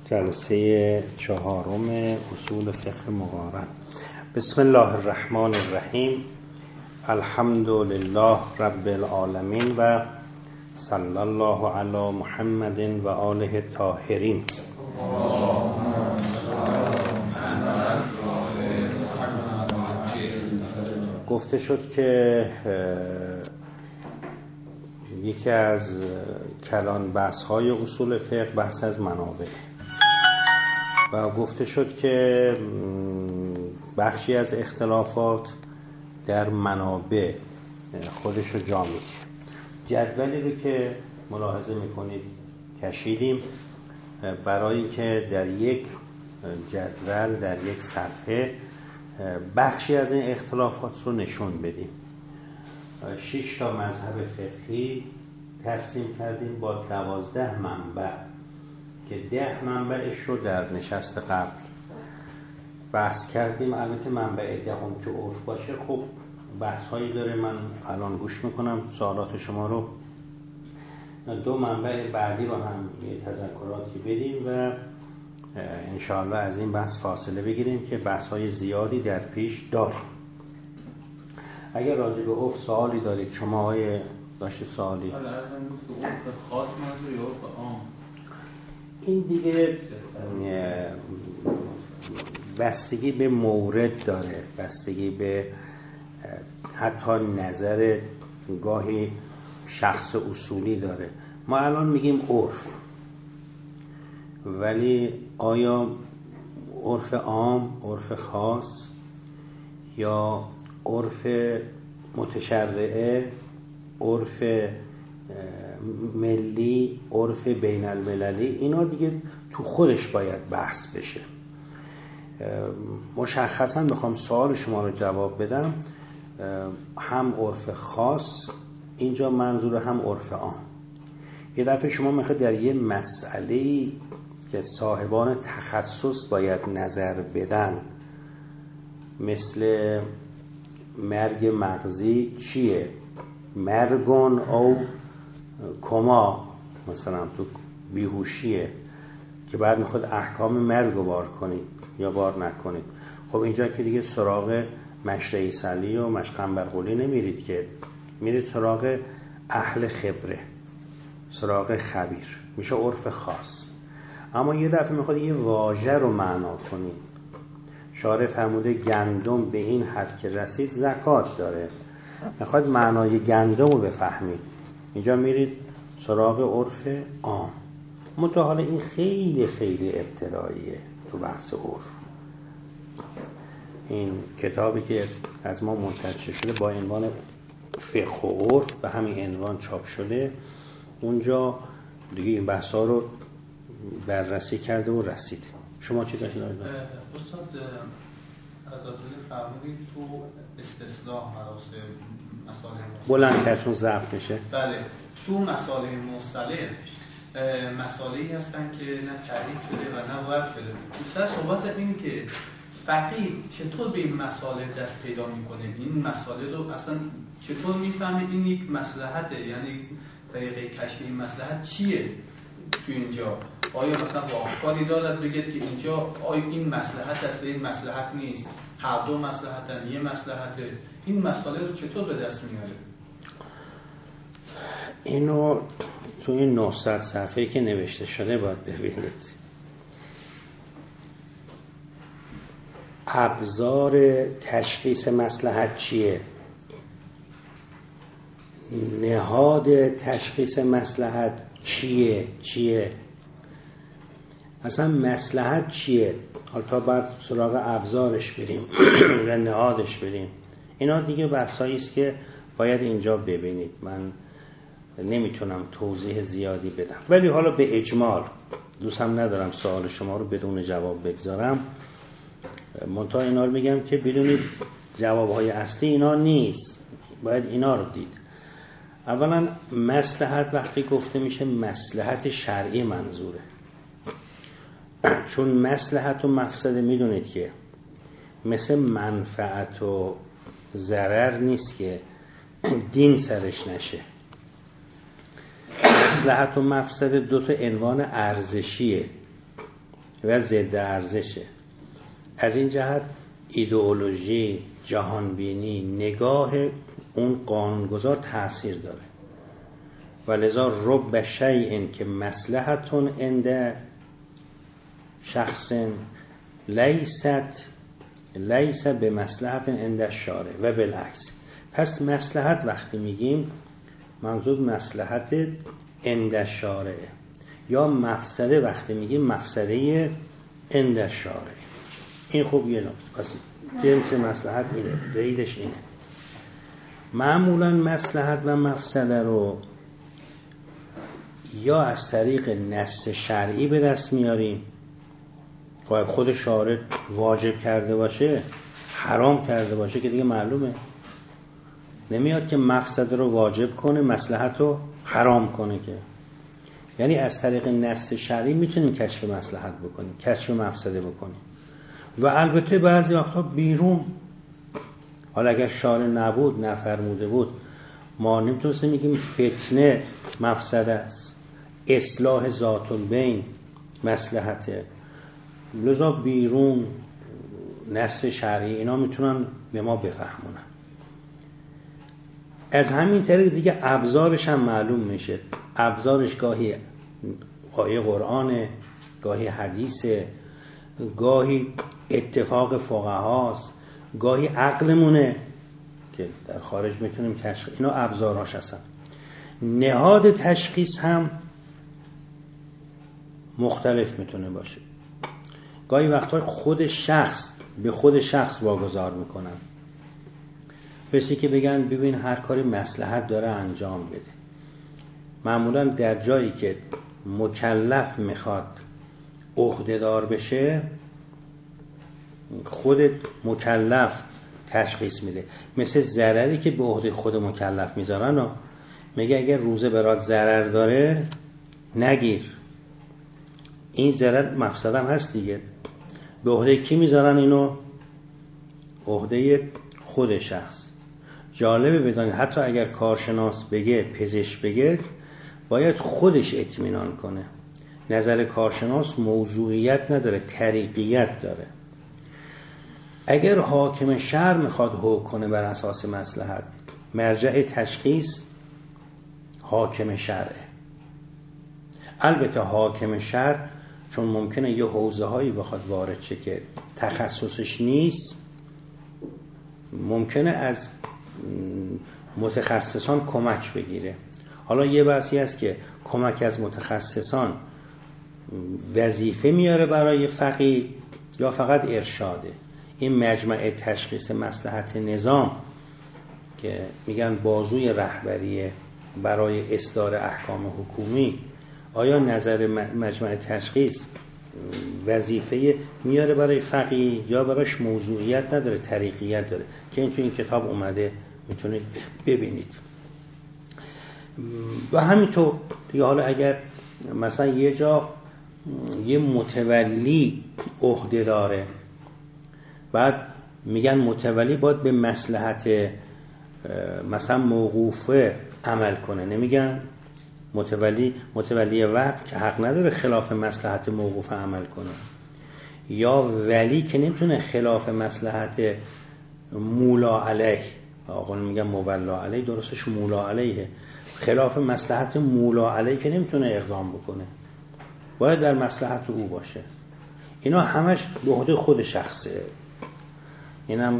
جلسه چهارم اصول فقه مقارن. بسم الله الرحمن الرحیم. الحمد لله رب العالمین و صلی الله علی محمد و آله الطاهرین. گفته شد که یکی از کلان بحث‌های اصول فقه بحث از منابع و گفته شد که بخشی از اختلافات در منابع خودش رو جا میگیره. جدولی رو که ملاحظه میکنید کشیدیم برای که در یک جدول در یک صفحه بخشی از این اختلافات رو نشون بدیم. 6 تا مذهب فقهی ترسیم کردیم با 12 منبع که 10 منبعش رو در نشست قبل بحث کردیم. البته منبع دهم که عرف باشه خب بحث هایی داره، من الان گوش میکنم سوالات شما رو. 2 منبع بعدی رو هم یه تذکراتی بدیم و انشاءالله از این بحث فاصله بگیریم که بحث های زیادی در پیش داریم. اگر راجع به عرف سوالی دارید شما های داشتید سوالی؟ حالا ارزم گفت که عرف خاص منظور یا عرف عام؟ این دیگه بستگی به مورد داره، بستگی به حتی نظر گاهی شخص اصولی داره. ما الان میگیم عرف، ولی آیا عرف عام، عرف خاص یا عرف متشرعه، عرف ملی، عرف بین المللی، اینا دیگه تو خودش باید بحث بشه. مشخصا بخوام سوال شما رو جواب بدم، هم عرف خاص اینجا منظور، هم عرف عام. یه دفعه شما میخواید در یه مسئله‌ای که صاحبان تخصص باید نظر بدن، مثل مرگ مغزی چیه، مرگون او کما، مثلا تو بیهوشیه که بعد میخواد احکام مرگ رو بار کنید یا بار نکنید. خب اینجا که دیگه سراغ مشرعی سلی و مشقنبرقلی نمیرید، که میرید سراغ اهل خبره، سراغ خبیر، میشه عرف خاص. اما یه دفعه میخواد یه واژه رو معنا کنید. شارع فرموده گندم به این حد که رسید زکات داره، میخواد معنای گندم رو بفهمید، اینجا میرید سراغ عرف عام. متأهل این خیلی خیلی ابتداییه تو بحث عرف. این کتابی که از ما منتشر شده با عنوان فقه و عرف به همین عنوان چاپ شده، اونجا دیگه این بحثا رو بررسی کرده و رسید. شما چی داشتید؟ استاد ازادلی فرمودید تو استصلاح مراسم مسائل بلند کردشون ضعف میشه. بله، تو مسائل مصطلح مسائلی هستن که نه تعریف شده و نه وضع شده. بیشتر صحبت اینه که فقیه چطور به این مسائل دست پیدا میکنه، این مسائل رو اصلا چطور میفهمه این یک مصلحته، یعنی طریقه کشف این مصلحت چیه تو اینجا. آیا مثلا واقعی دارد بگید که اینجا آیا این مصلحت است، این مصلحت نیست، هر دو مصلحتن، یه مصلحته، این مسائل رو چطور به دست میاره؟ اینو تو این 900 صفحه‌ای که نوشته شده باید ببینید. ابزار تشخیص مصلحت چیه؟ نهاد تشخیص مصلحت چیه؟ اصلا مصلحت چیه؟ حالا تا بعد سراغ ابزارش بریم و نهادش بریم. اینا دیگه بحثایی است که باید اینجا ببینید. من نمیتونم توضیح زیادی بدم، ولی حالا به اجمال، دوستم ندارم سوال شما رو بدون جواب بگذارم، منتها اینا رو میگم که بدونید جوابهای اصلی اینا نیست، باید اینا رو دید. اولا مصلحت وقتی گفته میشه مصلحت شرعی منظوره، چون مصلحت و مفسده میدونید که مثل منفعت و ضرر نیست که دین سرش نشه. مصلحت و مفسده 2 تا عنوان ارزشیه. و ضد ارزشه. از این جهت ایدئولوژی، جهانبینی، نگاه اون قانونگذار تأثیر داره و لذا رب شیء که مصلحتون عند شخص لیس به مصلحت عند الشارع و بالعکس. پس مصلحت وقتی میگیم منظور مصلحت عند الشارع، یا مفسده وقتی میگیم مفسده عند الشارع. این خوب یه نکته. پس جنس مصلحت اینه، قیدش اینه. معمولا مصلحت و مفسده رو یا از طریق نص شرعی به دست میاریم، خود شارع واجب کرده باشه، حرام کرده باشه که دیگه معلومه. نمیاد که مفسده رو واجب کنه، مصلحت رو حرام کنه که. یعنی از طریق نص شرعی میتونیم کشف مصلحت بکنیم، کشف مفسده بکنیم. و البته بعضی وقتا بیرون، حالا اگر شارع نبود، نفرموده بود، ما نمیتونستیم میگیم فتنه مفسده است، اصلاح ذات البین مصلحته. لذا بیرون نص شرعی اینا میتونن به ما بفهمونن. از همین طریق دیگه ابزارش هم معلوم میشه. ابزارش گاهی آیه قرآنه، گاهی حدیثه، گاهی اتفاق فقهاست، گاهی عقلمونه که در خارج میتونیم کشف. اینا ابزارهاش هستن. نهاد تشخیص هم مختلف میتونه باشه. گاهی وقتا خود شخص به خود شخص واگذار میکنن، بسی که بگن ببین هر کاری مصلحت داره انجام بده. معمولا در جایی که مکلف میخواد عهده‌دار بشه، خود مکلف تشخیص میده. مثل ضرری که به عهده خود مکلف میذارن و میگه اگر روزه برات ضرر داره نگیر. این ضرر مفسده هم هست دیگه. به عهده کی میذارن اینو؟ عهده خود شخص. جالبه بدانید حتی اگر کارشناس بگه، پزشک بگه، باید خودش اطمینان کنه. نظر کارشناس موضوعیت نداره، طریقیت داره. اگر حاکم شرع میخواد حکم کنه بر اساس مصلحت، مرجع تشخیص حاکم شرعه. البته حاکم شرع چون ممکنه یه حوزه هایی بخواد وارد شه که تخصصش نیست، ممکنه از متخصصان کمک بگیره. حالا یه بحثی هست که کمک از متخصصان وظیفه میاره برای فقیه یا فقط ارشاده. این مجمع تشخیص مصلحت نظام که میگن بازوی رهبری برای اصدار احکام حکومی، آیا نظر مجمع تشخیص وظیفه میاره برای فقیه یا براش موضوعیت نداره، طریقیت داره؟ که این تو این کتاب اومده، میتونید ببینید. و همینطور دیگه. حالا اگر مثلا یه جا یه متولی عهده داره، بعد میگن متولی باید به مصلحت مثلا موقوفه عمل کنه، نمیگن متولی وقت که حق نداره خلاف مصلحت موقوفه عمل کنه، یا ولی که نمیتونه خلاف مصلحت مولا علیه، آقا میگن مولا علیه، درستش مولا علیه، خلاف مصلحت مولا علیه که نمیتونه اقدام بکنه، باید در مصلحت او باشه. اینا همش به عهده خود شخصه. اینم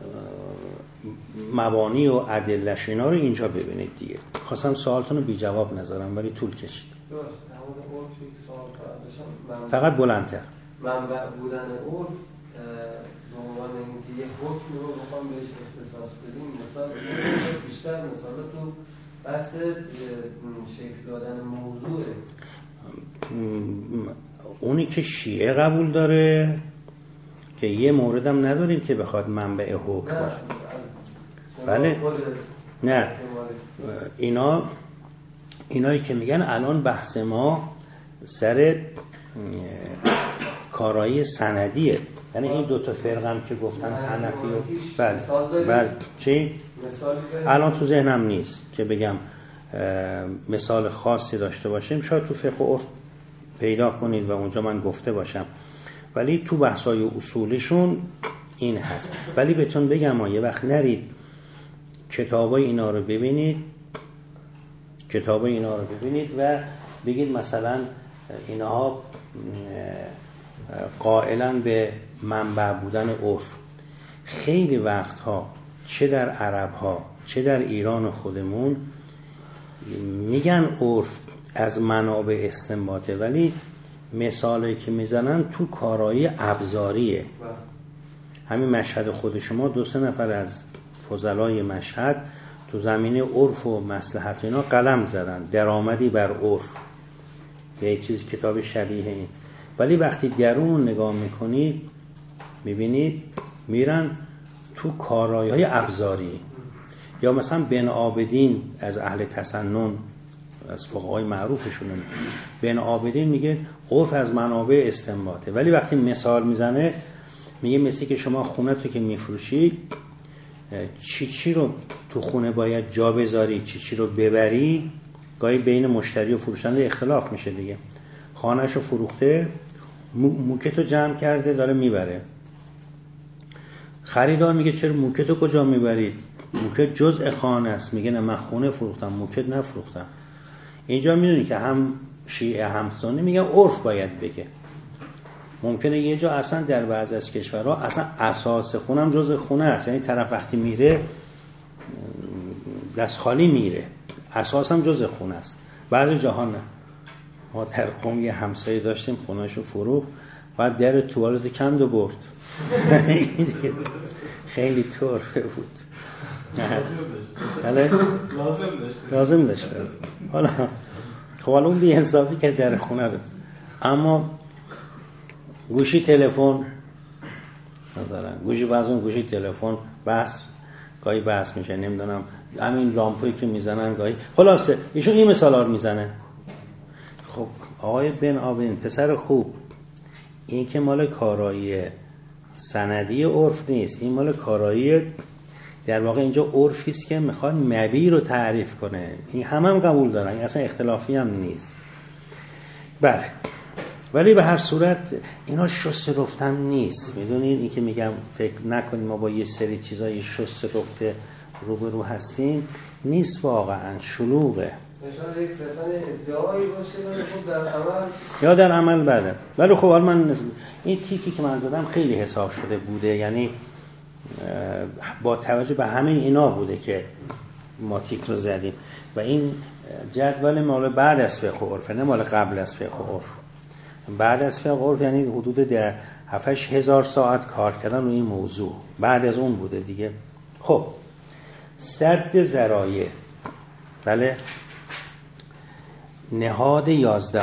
مبانی و ادله‌اش اینا رو اینجا ببینید دیگه. خواستم سوالتون رو بی جواب نذارم ولی طول کشید. فقط بلندتر. منبع بودن عرف به عنوان اینکه یه حکم رو بخوام بهش اختصاص بدیم، مثال بیشتر مثلا تو بحث شکل دادن موضوعه. اونی که شیعه قبول داره که یه موردم نداریم که بخواد منبع حکم باشه. بله نه، اینایی که میگن الان بحث ما سر کارایی سندیه، یعنی این دوتا فرقم که گفتن حنفی و بله چی؟ الان تو ذهنم نیست که بگم مثال خاصی داشته باشیم. شاید تو فقه و عرف پیدا کنید و اونجا من گفته باشم، ولی تو بحثای اصولیشون این هست. ولی بهتون بگم یه وقت نرید کتابای اینا رو ببینید و بگید مثلا اینها قائلاً به منبع بودن عرف. خیلی وقتها چه در عرب‌ها چه در ایران خودمون میگن عرف از منابع استنباطه، ولی مثالی که میزنن تو کارایی ابزاریه. همین مشهد خود شما 2-3 نفر از فضلای مشهد تو زمینه عرف و مصلحت اینا قلم زدن، درآمدی بر عرف، یه چیز کتاب شبیه این. ولی وقتی درون نگاه میکنید میبینید میرن تو کارایی‌های ابزاری. یا مثلا بن عابدین از اهل تسنن، از فقهای معروفشونه، بن عابدین میگه عرف از منابع استنباطه، ولی وقتی مثال میزنه میگه مثلی که شما خونه تو که میفروشی چی رو تو خونه باید جا بذاری، چی رو ببری. گاهی بین مشتری و فروشنده اختلاف میشه دیگه. خانه‌شو فروخته، موکتو جمع کرده داره میبره. خریدار میگه چرا موکتو کجا میبری؟ موکت جزء خانه است. میگه نه من خونه فروختم، موکت نفروختم. اینجا میدونی که هم شیعه هم سنی میگن عرف باید بگه. ممکنه یه جا اصلا در بعضی از کشورها اصلا اساس خونه هم جزء خونه است، یعنی طرف وقتی میره دست خالی میره، اساس هم جزء خونه است. بعضی جاها نه. ما در قم یه همسایه داشتیم خونهشو فروخت، بعد در توالت کند و برد. خیلی طرفه بود. لازم داشته. حالا خب اون بی حسابی که در خونه بود. اما گوشی تلفن ندارن، گوشی تلفن گاهی بحث میشه، نمیدونم همین لامپویی که میزنن گاهی. خلاصه ایشون این مثالا رو میزنه. خب آقای بن عابدین پسر خوب، این که مال کارایی سندی عرف نیست، این مال کارایی در واقع اینجا عرفی است که میخواد مبی رو تعریف کنه. این هم قبول دارن، این اصلا اختلافی هم نیست. بله، ولی به هر صورت اینا شست رفتم نیست. میدونید این که میگم فکر نکنیم ما با یه سری چیزای شست رفته روبرو هستیم، نیست، واقعا شلوغه. نشان یک صرفاً ادعایی باشه ولی خب در عمل یا در عمل بله. ولی خب من این تیکی که من زدم خیلی حساب شده بوده، یعنی با توجه به همه اینا بوده که ما تیک رو زدیم و این جدول مال بعد از فقه عرف، نه مال قبل از فقه عرف. بعد از فقه عرف یعنی حدود 7-8 هزار ساعت کار کردن روی این موضوع، بعد از اون بوده دیگه. خب سد ذرایع، بله، نهاد 11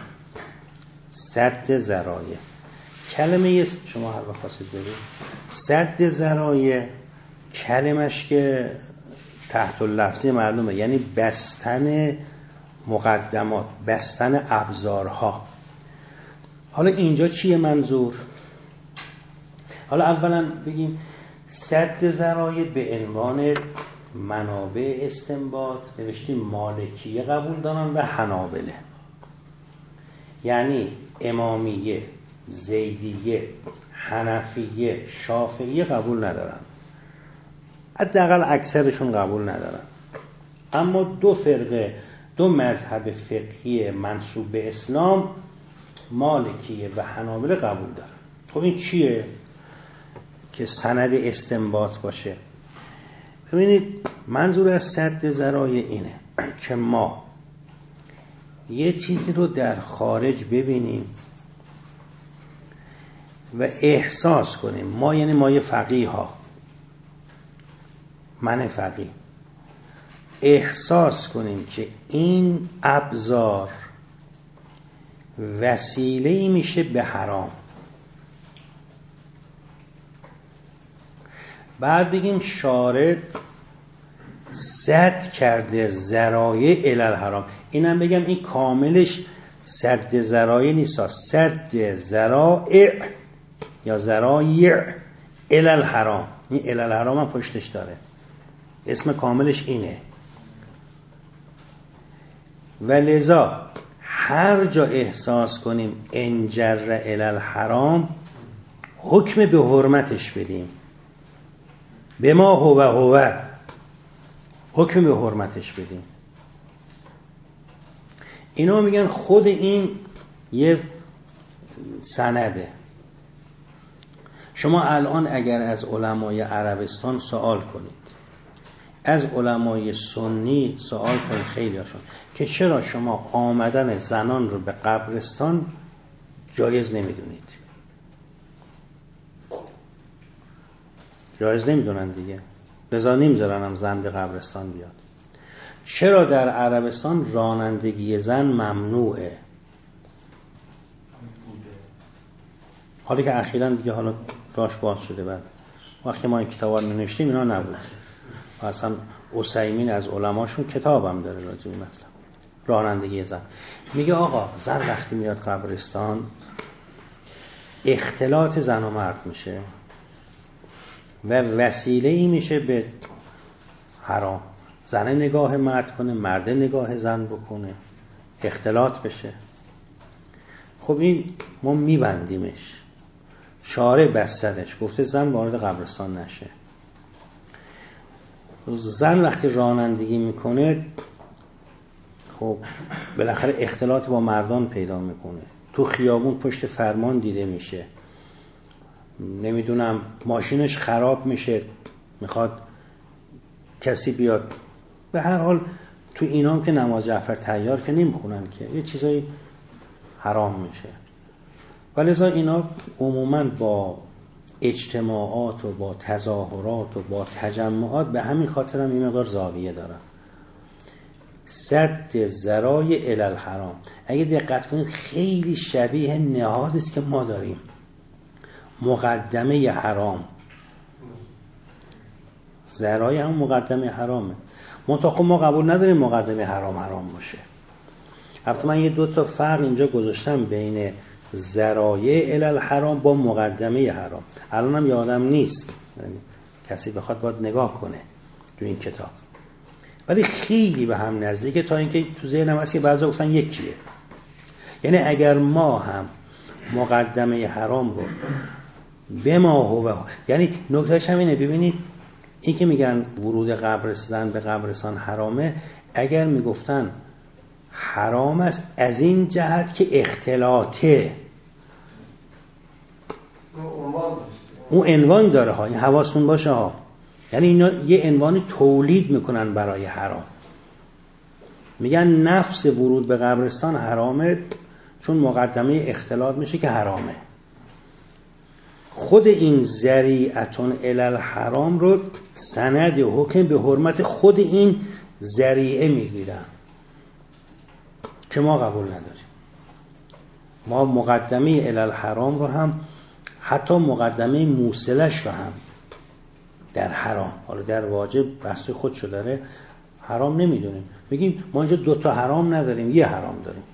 سد ذرایع. کلمه شما هر وقت خواستید بگید سد ذرایع، کلمش که تحت اللفظی معلومه، یعنی بستن مقدمات، بستن ابزارها. حالا اینجا چیه منظور؟ حالا اولا بگیم سد ذرایع به عنوان منابع استنباط نوشتیم مالکیه قبول دارن و حنابله، یعنی امامیه، زیدیه، حنفیه، شافعیه قبول ندارن، حداقل اکثرشون قبول ندارن. اما دو فرقه، دو مذهب فقهی منسوب به اسلام، مالکیه و حنابله قبول دارن. خب این چیه که سند استنباط باشه؟ ببینید منظور از سد ذرایع اینه که ما یه چیزی رو در خارج ببینیم و احساس کنیم. ما یعنی ما فقیه ها، من فقیه، احساس کنیم که این ابزار وسیله‌ای میشه به حرام. بعد بگیم شارع سد کرده ذرایع الی الحرام. اینم بگم این کاملش سد ذرایع نیست، سد ذرایع یا ذرایع الی الحرام. این الی الحرام هم پشتش داره، اسم کاملش اینه. و لذا هر جا احساس کنیم انجر الی الحرام حکم به حرمتش بدیم، به ما هو حکم به حرمتش بدیم. اینا میگن خود این یه سنده. شما الان اگر از علمای عربستان سوال کنید، از علمای سنی سوال کنید، خیلی هاشون، که چرا شما آمدن زنان رو به قبرستان جایز نمیدونید؟ جایز نمیدونن دیگه، لذا نمیذارن هم زن به قبرستان بیاد. چرا در عربستان رانندگی زن ممنوعه؟ حالی که اخیراً دیگه حالا راش باز شده. بعد وقتی ما این کتابا رو نوشتیم اینا نبود. اصلا عثیمین از علماشون کتابم داره راجع به مثلا رانندگی زن. میگه آقا زن وقتی میاد قبرستان اختلاط زن و مرد میشه و وسیله‌ای میشه به حرام. زن نگاه مرد کنه، مرد نگاه زن بکنه، اختلاط بشه. خب این ما میبندیمش. شارع بسترش گفته زن وارد قبرستان نشه. زن وقتی رانندگی میکنه خب بالاخره اختلاط با مردان پیدا میکنه، تو خیابون پشت فرمان دیده میشه، نمیدونم ماشینش خراب میشه، میخواد کسی بیاد. به هر حال تو اینا هم که نماز جعفر طیار که نمیخونن که یه چیزایی حرام میشه. ولذا اینا عموما با اجتماعات و با تظاهرات و با تجمعات به همین خاطر هم این مقدار زاویه دارن. سد ذرایع الی الحرام اگه دقت کنید خیلی شبیه نهادی است که ما داریم، مقدمه حرام. ذرایع هم مقدمه حرامه. خب ما قبول نداریم مقدمه حرام باشه. البته من یه دو تا فرق اینجا گذاشتم بین ذرایع الی الحرام با مقدمه حرام. الان هم یادم نیست، کسی بخواد باید نگاه کنه تو این کتاب، ولی خیلی به هم نزدیکه، تا اینکه تو ذهنم هست که بعضا گفتن یکیه. یعنی اگر ما هم مقدمه حرام رو به ما هو، یعنی نکتهش هم اینه، ببینید این که میگن ورود قبرستان به قبرستان حرامه، اگر میگفتن حرام است از این جهت که اختلاطه، اون عنوان داره ها، این حواستون باشه ها، یعنی اینا یه عنوان تولید میکنن برای حرام. میگن نفس ورود به قبرستان حرامه چون مقدمه اختلاط میشه که حرامه. خود این ذریعتون الی الحرام رو سند حکم به حرمت خود این ذریعه میگیرن که ما قبول نداریم. ما مقدمه الی الحرام رو هم، حتی مقدمه موصلش رو هم در حرام، حالا در واجب بحث خودشو داره، حرام نمیدونیم. میگیم ما اینجا دوتا حرام نداریم، یه حرام داریم.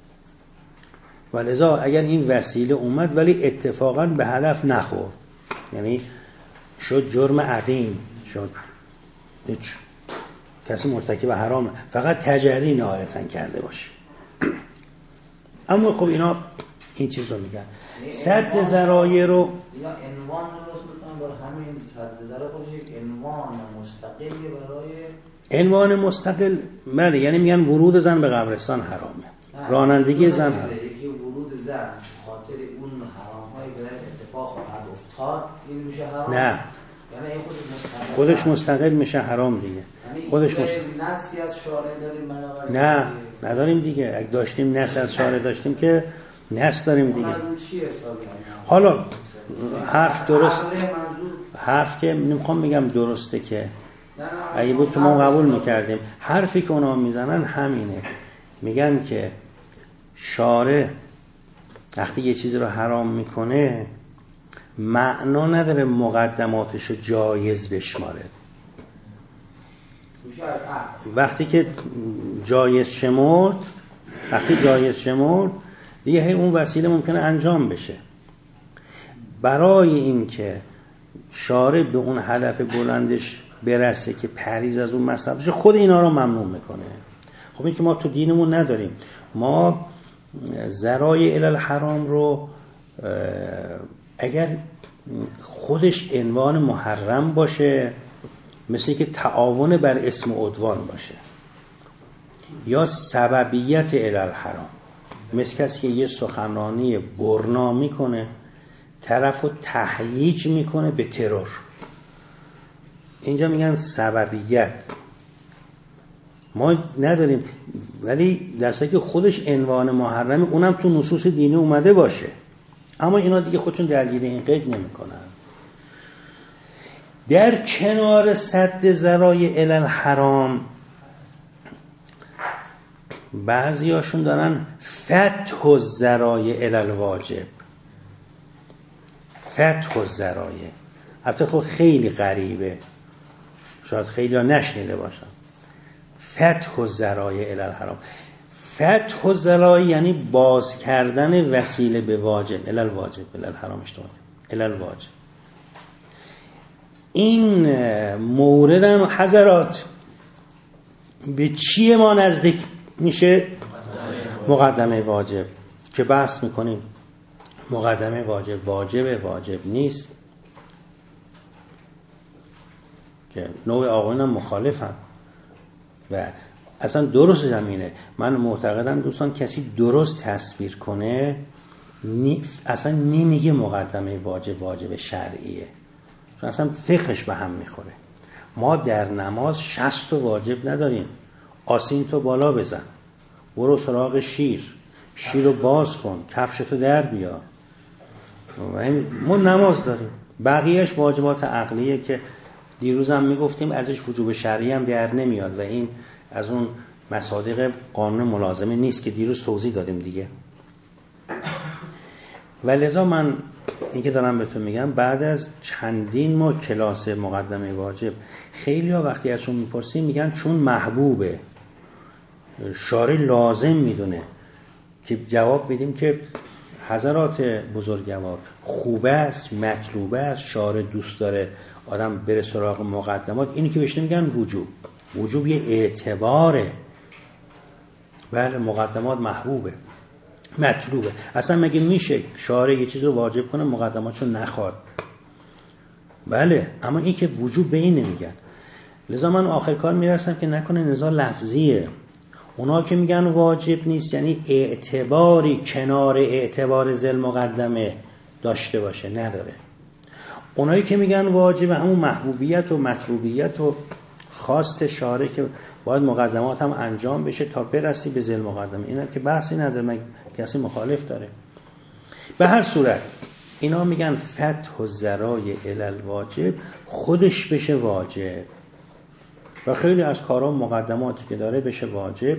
ولذا اگر این وسیله اومد ولی اتفاقا به هدف نخورد، یعنی شد جرم عظیم، شد هیچ کسی مرتکب حرام، فقط تجری نهایتاً کرده باشه. اما خب اینا این چیز رو میگن سد ذرایع رو اینا عنوان درست میکنن برای همین سد ذرایع. خودش یک عنوان مستقلی برای عنوان مستقل، بله، یعنی میگن ورود زن به قبرستان حرامه، رانندگی زن حرامه. یکی ورود زن خاطر اون حرام‌هایی که در اتفاق خواهد افتاد این میشه حرام. نه، یعنی این خودش مستقل میشه حرام دیگه. یعنی خودش نصی از شارع داریم بنابراین؟ نه نداریم دیگه. اگه داشتیم نص از شارع داشتیم که نص داریم دیگه. حالا حرف درست، حرف که نمیخوام بگم درسته که اگه بود که ما قبول میکردیم. حرفی که اونا میزنن همینه، میگن که شارع وقتی یه چیزی رو حرام میکنه معنا نداره مقدماتش رو جایز بشماره. وقتی که جایز شمرد، دیگه اون وسیله ممکنه انجام بشه. برای این که شارع به اون هدف بلندش برسه که پریز از اون مصرف بشه، خود اینا رو ممنوع میکنه. خب این که ما تو دینمون نداریم. ما ذرایع الی الحرام رو اگر خودش عنوان محرم باشه، مثل که تعاون بر اسم عدوان باشه، یا سببیت الی الحرام، مثل کسی که یه سخنرانی برنا میکنه، طرفو تهییج میکنه به ترور، اینجا میگن سببیت. ما نداریم، ولی درسته که خودش عنوان محرمه، اونم تو نصوص دینی اومده باشه، اما اینا دیگه خودشون درگیر این قید نمیکنن. در کنار سد ذرایع الی الحرام بعضیاشون دارن فتح الذرایع الی الواجب. فتح الذرایع البته خب خیلی غریبه، شاید خیلی ها نشنیده باشن. فتح الذرایع الی الحرام، فتح الذرایع یعنی باز کردن وسیله به واجب، الی الواجب، الی الحرام اشتباه، الی الواجب. این موردن حضرات به چیه ما نزدیک میشه؟ مقدمه واجب که بحث میکنیم. مقدمه واجب واجب نیست، که نوع آقایون هم مخالفن و اصلا درست زمینه. من معتقدم دوستان کسی درست تصویر کنه اصلا نمیگه مقدمه واجب شرعیه، چون اصلا فقهش به هم میخوره. ما در نماز 60 واجب نداریم. آسین تو بالا بزن، برو سراغ شیر رو باز کن، کفشتو در بیار. ما نماز داریم، بقیهش واجبات عقلیه که دیروز هم میگفتیم ازش وجوب شرعی هم در نمیاد و این از اون مصادیق قانون ملازمه نیست که دیروز توضیح دادیم دیگه. و لذا من این که دارم بهتون میگم، بعد از چندین ماه کلاس مقدمه واجب، خیلی ها وقتی ازشون میپرسیم میگن چون محبوبه، شارع لازم میدونه. که جواب بدیم که حضرات بزرگوار، خوبه است، مطلوبه است، شارع دوست داره آدم بره سراغ مقدمات. اینی که بهش نمیگن وجوب یه اعتباره. بله مقدمات محبوبه، مطلوبه. اصلا مگه میشه شارع یه چیز رو واجب کنه مقدماتشو نخواد؟ بله، اما این که وجوب به این نمیگن. لذا من آخر کار میرسم که نکنه نزاع لفظیه. اونا که میگن واجب نیست یعنی اعتباری کنار اعتبار ذل مقدمه داشته باشه، نداره. اونایی که میگن واجب همون محبوبیت و مطلوبیت و خواست شارع که باید مقدمات هم انجام بشه تا برسی به ذل مقدمه، اینا که بحثی نداره، مگه کسی مخالف داره؟ به هر صورت اینا میگن فتح الذرایع الی الواجب خودش بشه واجب و خیلی از کارها مقدماتی که داره بشه واجب.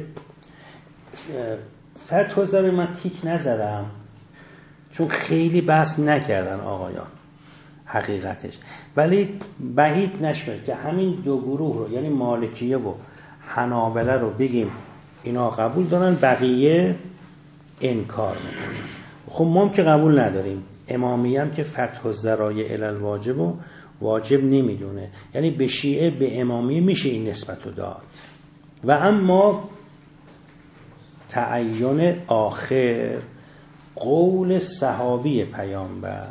فتح الذرایع من تیک نزدم چون خیلی بحث نکردن آقایان حقیقتش، ولی بعید نشمر که همین دو گروه رو یعنی مالکیه و حنابله رو بگیم اینا قبول دارن، بقیه انکار میکنن. خب ما هم که قبول نداریم. امامیه هم که فتح الذرایع الی الواجب و واجب نمیدونه، یعنی به شیعه به امامیه میشه این نسبت رو داد. و اما تعین آخر قول صحابی پیامبر،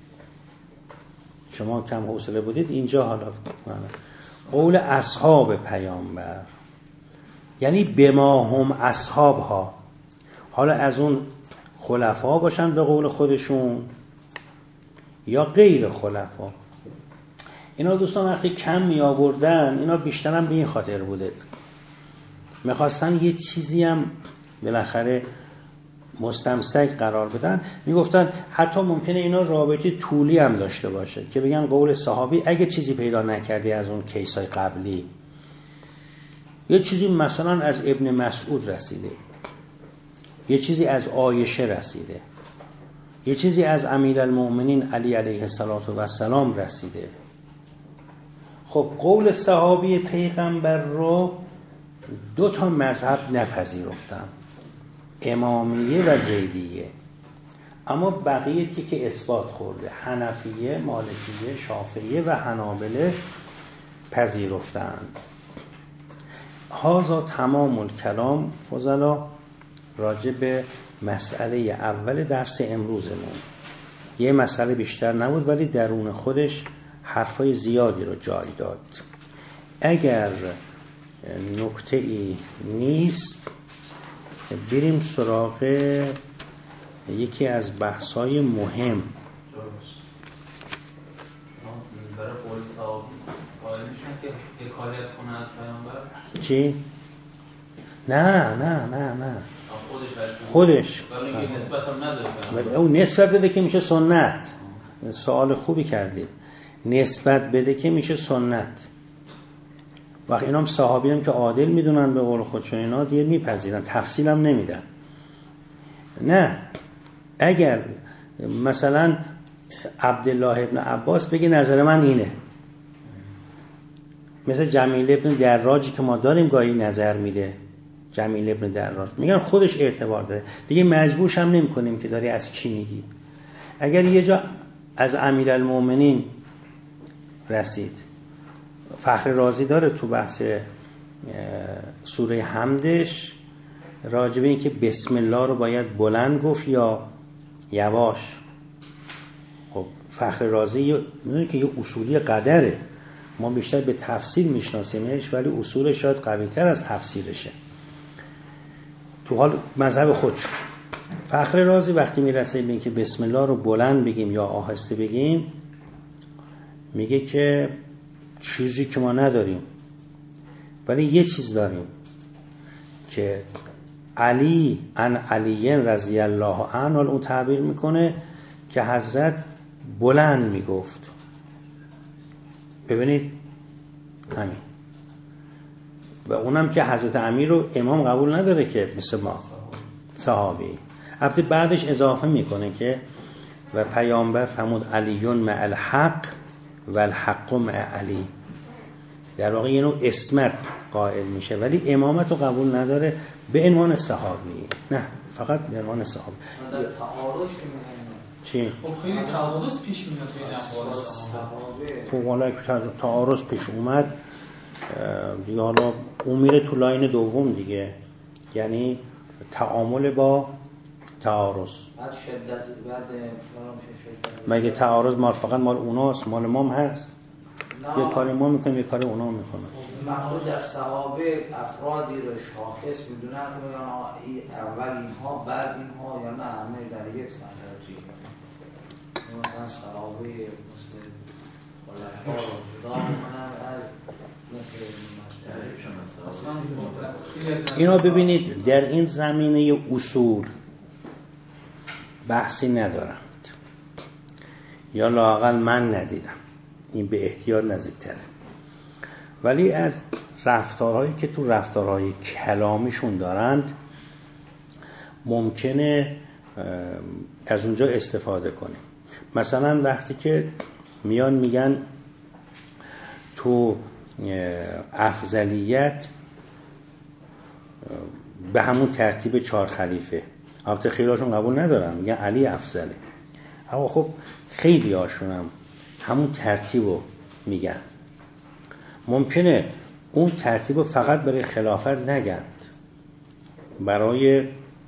شما کم حوصله بودید اینجا، حالا قول اصحاب پیامبر یعنی بما هم اصحاب ها، حالا از اون خلفا باشن به قول خودشون یا غیر خلفا. اینا دوستان وقتی کم می آوردن اینا بیشتر هم به این خاطر بوده، میخواستن یه چیزی هم بالاخره مستمسک قرار بدن. میگفتن حتی ممکنه اینا رابطه طولی هم داشته باشه که بگن قول صحابی اگه چیزی پیدا نکردی از اون کیسای قبلی، یه چیزی مثلا از ابن مسعود رسیده، یه چیزی از عایشه رسیده، یه چیزی از امیرالمؤمنین علی علیه السلام رسیده. خب قول صحابی پیغمبر رو دو تا مذهب نپذیرفتن، امامیه و زیدیه، اما بقیه که اثبات خورده، حنفیه، مالکیه، شافعیه و حنابله پذیرفتن. هذا تمام الکلام فضلا راجع به مسئله اول درس امروزمون. یه مسئله بیشتر نبود ولی درون خودش حرفای زیادی رو جای داد. اگر نکته ای نیست بریم سراغ یکی از بحث‌های مهم. برای قول صحابی قائل میشن که حکایت کنه از پیامبر؟ چی؟ نه خودش ولی نسبت هم نداره. اون نسبت بده که میشه سنت. سوال خوبی کردی. نسبت بده که میشه سنت. وقتی اینا هم صحابی هم که عادل میدونن به قول خودشون اینا دیگه میپذیرن، تفصیل هم نمیدن. نه اگر مثلا عبدالله ابن عباس بگه نظر من اینه، مثل جمیل ابن دراجی که ما داریم گاهی نظر میده، جمیل ابن دراج میگن خودش اعتبار داره دیگه، مجبورش هم نمی کنیم که داری از کی میگی. اگر یه جا از امیرالمومنین رسید، فخر رازی داره تو بحث سوره حمدش راجبه این که بسم الله رو باید بلند گفت یا یواش. خب فخر رازی میدونی که یه اصولی قدره، ما بیشتر به تفسیر میشناسیمش ولی اصولش شاید قوی تر از تفسیرشه تو حال مذهب خودش. فخر رازی وقتی میرسه به این که بسم الله رو بلند بگیم یا آهسته بگیم، میگه که چیزی که ما نداریم ولی یه چیز داریم که علی ان علی رضی الله عنه، اون تعبیر میکنه که حضرت بلند میگفت. ببینید همین. و اونم که حضرت امیر رو امام قبول نداره که مثل ما صحابی. البته بعدش اضافه میکنه که و پیامبر فرمود علیون مع الحق و الحق مع علی. در واقع یه نوع اسمت قائل میشه ولی امامت رو قبول نداره به عنوان صحابی، نه فقط به عنوان صحابی. در تعارض که چی؟ خب خیلی تعارض پیش میاد بین اقوال صحابه. خب حالا که تعارض پیش اومد دیگه حالا اون میره تو لاین دوم دیگه، یعنی تعامل با تعارض. بعد شدت مگه تعارض مال فقط مال اوناست؟ مال ما هم هست. یه کاری ما میکنیم یه کاری اونا میکنن. مقصود از صحابه افرادی رو شاخص میدونن که میگن اول اینها بعد اینها، یا نه همه در یک صندرتی. مثلا صحابه مثل خلفا رو جدا میکنن از مثل اینا ببینید در این زمینه اصول بحثی ندارند یا لااقل من ندیدم، این به احتیاط نزدیکتره. ولی از رفتارهایی که تو رفتارهای کلامیشون دارند ممکنه از اونجا استفاده کنیم. مثلا وقتی که میان میگن تو افضلیت به همون ترتیب 4 خلیفه، البته خیلی هاشون قبول ندارن میگن علی افضله، اما خب خیلی هاشون هم همون ترتیب رو میگن. ممکنه اون ترتیب رو فقط برای خلافت نگن، برای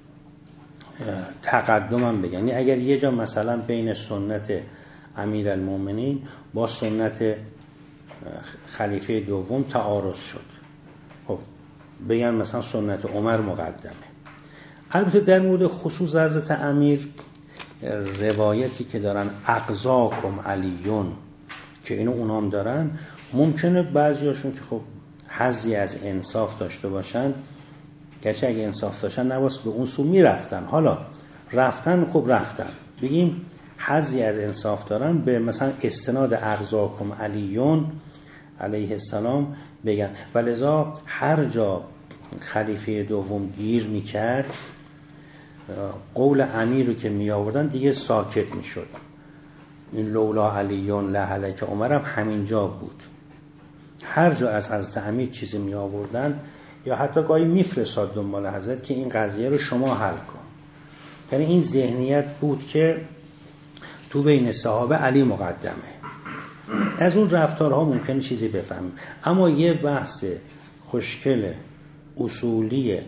تقدم هم بگن. یعنی اگر یه جا مثلا بین سنت امیرالمومنین با سنت خلیفه دوم تعارض شد، خب بگن مثلا سنت عمر مقدمه. البته در مورد خصوص حضرت امیر روایتی که دارن اقضاکم علیون که اینو اونام دارن، ممکنه بعضیاشون که خب حظی از انصاف داشته باشن، گرچه اگه انصاف داشتن نباید به اون سو میرفتن، حالا رفتن خب رفتن، بگیم حظی از انصاف دارن، به مثلا استناد اقضاکم علیون علیه السلام بگن. ولذا هر جا خلیفه دوم گیر میکرد قول امیر رو که می آوردن دیگه ساکت می شد. این لولا علیون لهلک عمر هم همینجا بود. هر جا از حضرت امیر چیزی می آوردن یا حتی گاهی می فرستاد دنبال حضرت که این قضیه رو شما حل کن. یعنی این ذهنیت بود که تو بین صحابه علی مقدمه. از اون رفتارها ممکنه چیزی بفهمیم، اما یه بحث خوشگل اصولی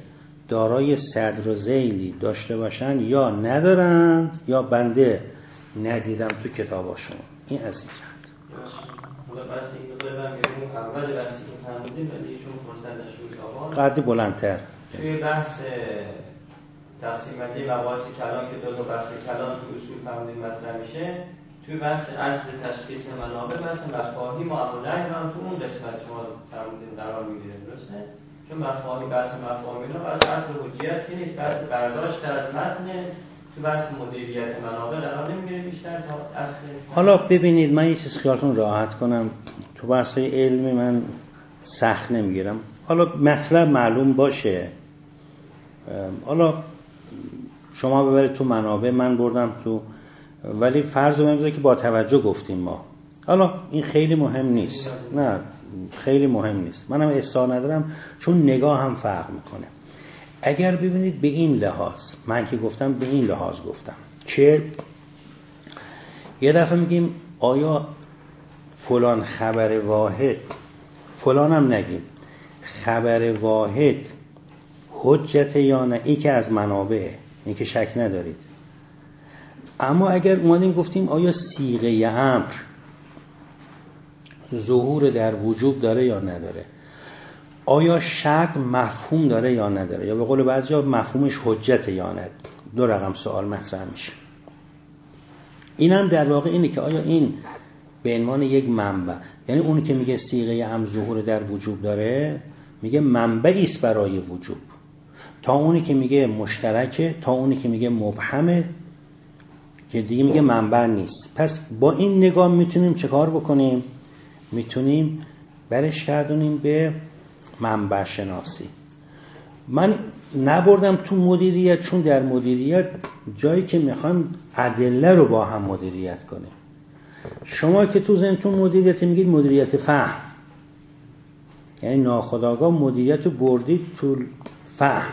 دارای صدر و ذیلی داشته باشن یا ندارند یا بنده ندیدم تو کتاباشون. این از این جهت. حالا بحث این رو دارم میگم اول بحثی که فرمودیم ولی چون فرصت نشد آقا قدری بلندتر توی بحث تقسیم بندی مباحث کلام که دو بحث کلام تو اصول فرمودیم مطرح میشه، توی بحث اصل تشخیص منابع بحث مفاهیم و امر نهی هم تو اون قسمت شما فرمودیم قرار میگیره، درسته؟ چون مفاهیم بحث مفاهیم اینا بحث اصل حجیت که نیست، بحث برداشت از متن تو بحث مدیریت منابع قرار نمیگیره بیشتر تا اصل. حالا ببینید من یه چیز خیالتون راحت کنم، تو بحث‌های علمی من سخت نمیگیرم. حالا مطلب معلوم باشه، حالا شما ببرید تو منابع، من بردم تو، ولی فرض رو بذارید که با توجه گفتیم ما. حالا این خیلی مهم نیست، نه خیلی مهم نیست، منم اصلاح ندارم چون نگاه هم فرق میکنه. اگر ببینید به این لحاظ، من که گفتم به این لحاظ گفتم که یه دفعه میگیم آیا فلان خبر واحد، فلان هم نگیم، خبر واحد حجت یا نه، این که از منابعه، این که شک ندارید. اما اگر اومدیم گفتیم آیا صیغه امر ظهور در وجوب داره یا نداره، آیا شرط مفهوم داره یا نداره، یا به قول بعضیا مفهومش حجت یا نه، دو رقم سوال مطرح میشه. این هم در واقع اینه که آیا این به عنوان یک منبع، یعنی اونی که میگه صیغه امر ظهور در وجوب داره میگه منبعی است برای وجوب، تا اونی که میگه مشترکه، تا اونی که میگه مبهمه که دیگه میگه منبع نیست. پس با این نگاه میتونیم چه کار بکنیم؟ میتونیم برش گردونیم به منبع شناسی. من نبردم تو مدیریت چون در مدیریت جایی که میخوایم ادله رو با هم مدیریت کنیم. شما که تو ذهنتون مدیریت میگید مدیریت فهم، یعنی ناخودآگاه مدیریت رو بردید تو فهم.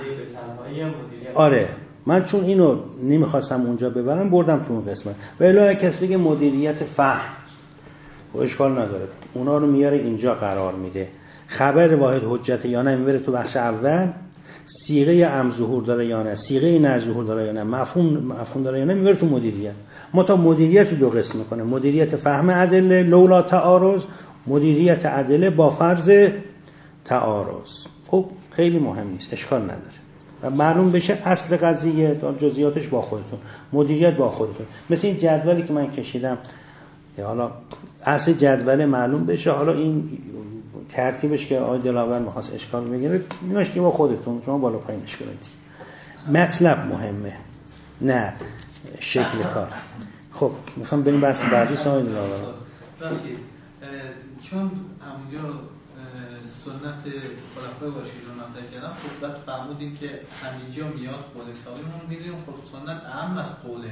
آره من چون اینو نمیخواستم اونجا ببرم بردم تو اون قسمت. و الا کسی بگه مدیریت فهم و اشکال نداره، اونا رو میاره اینجا قرار میده. خبر واحد حجت یا نه میبره تو بخش اول، صیغه امر ظهور داره یا نه، صیغه نه ظهور داره یا نه، مفهوم داره یا نه میبره تو مدیریت. ما تا مدیریت رو دو قسم میکنه، مدیریت فهم ادله لولا تعارض، مدیریت ادله با فرض تعارض. خب خیلی مهم نیست، اشکال نداره و معلوم بشه اصل قضیه، جزئیاتش با خودتون، مدیریت با خودتون. مثل این جدولی که من کشیدم که حالا اصل جدول معلوم بشه، حالا این ترتیبش که آقای دلاور می‌خواست اشکال بگیره ایناش که با خودتون، شما بالا پایینش کنید. مطلب مهمه نه شکل کار. خب میخوام بریم بحث بعدی آقای دلاور. ببخشید چون همونجا سنت خلفای راشدین رو مطرح کردم، خب بعد فرمودیم که همینجا میاد قول صحابیمون می‌گیریم، خب سنت اهم از قول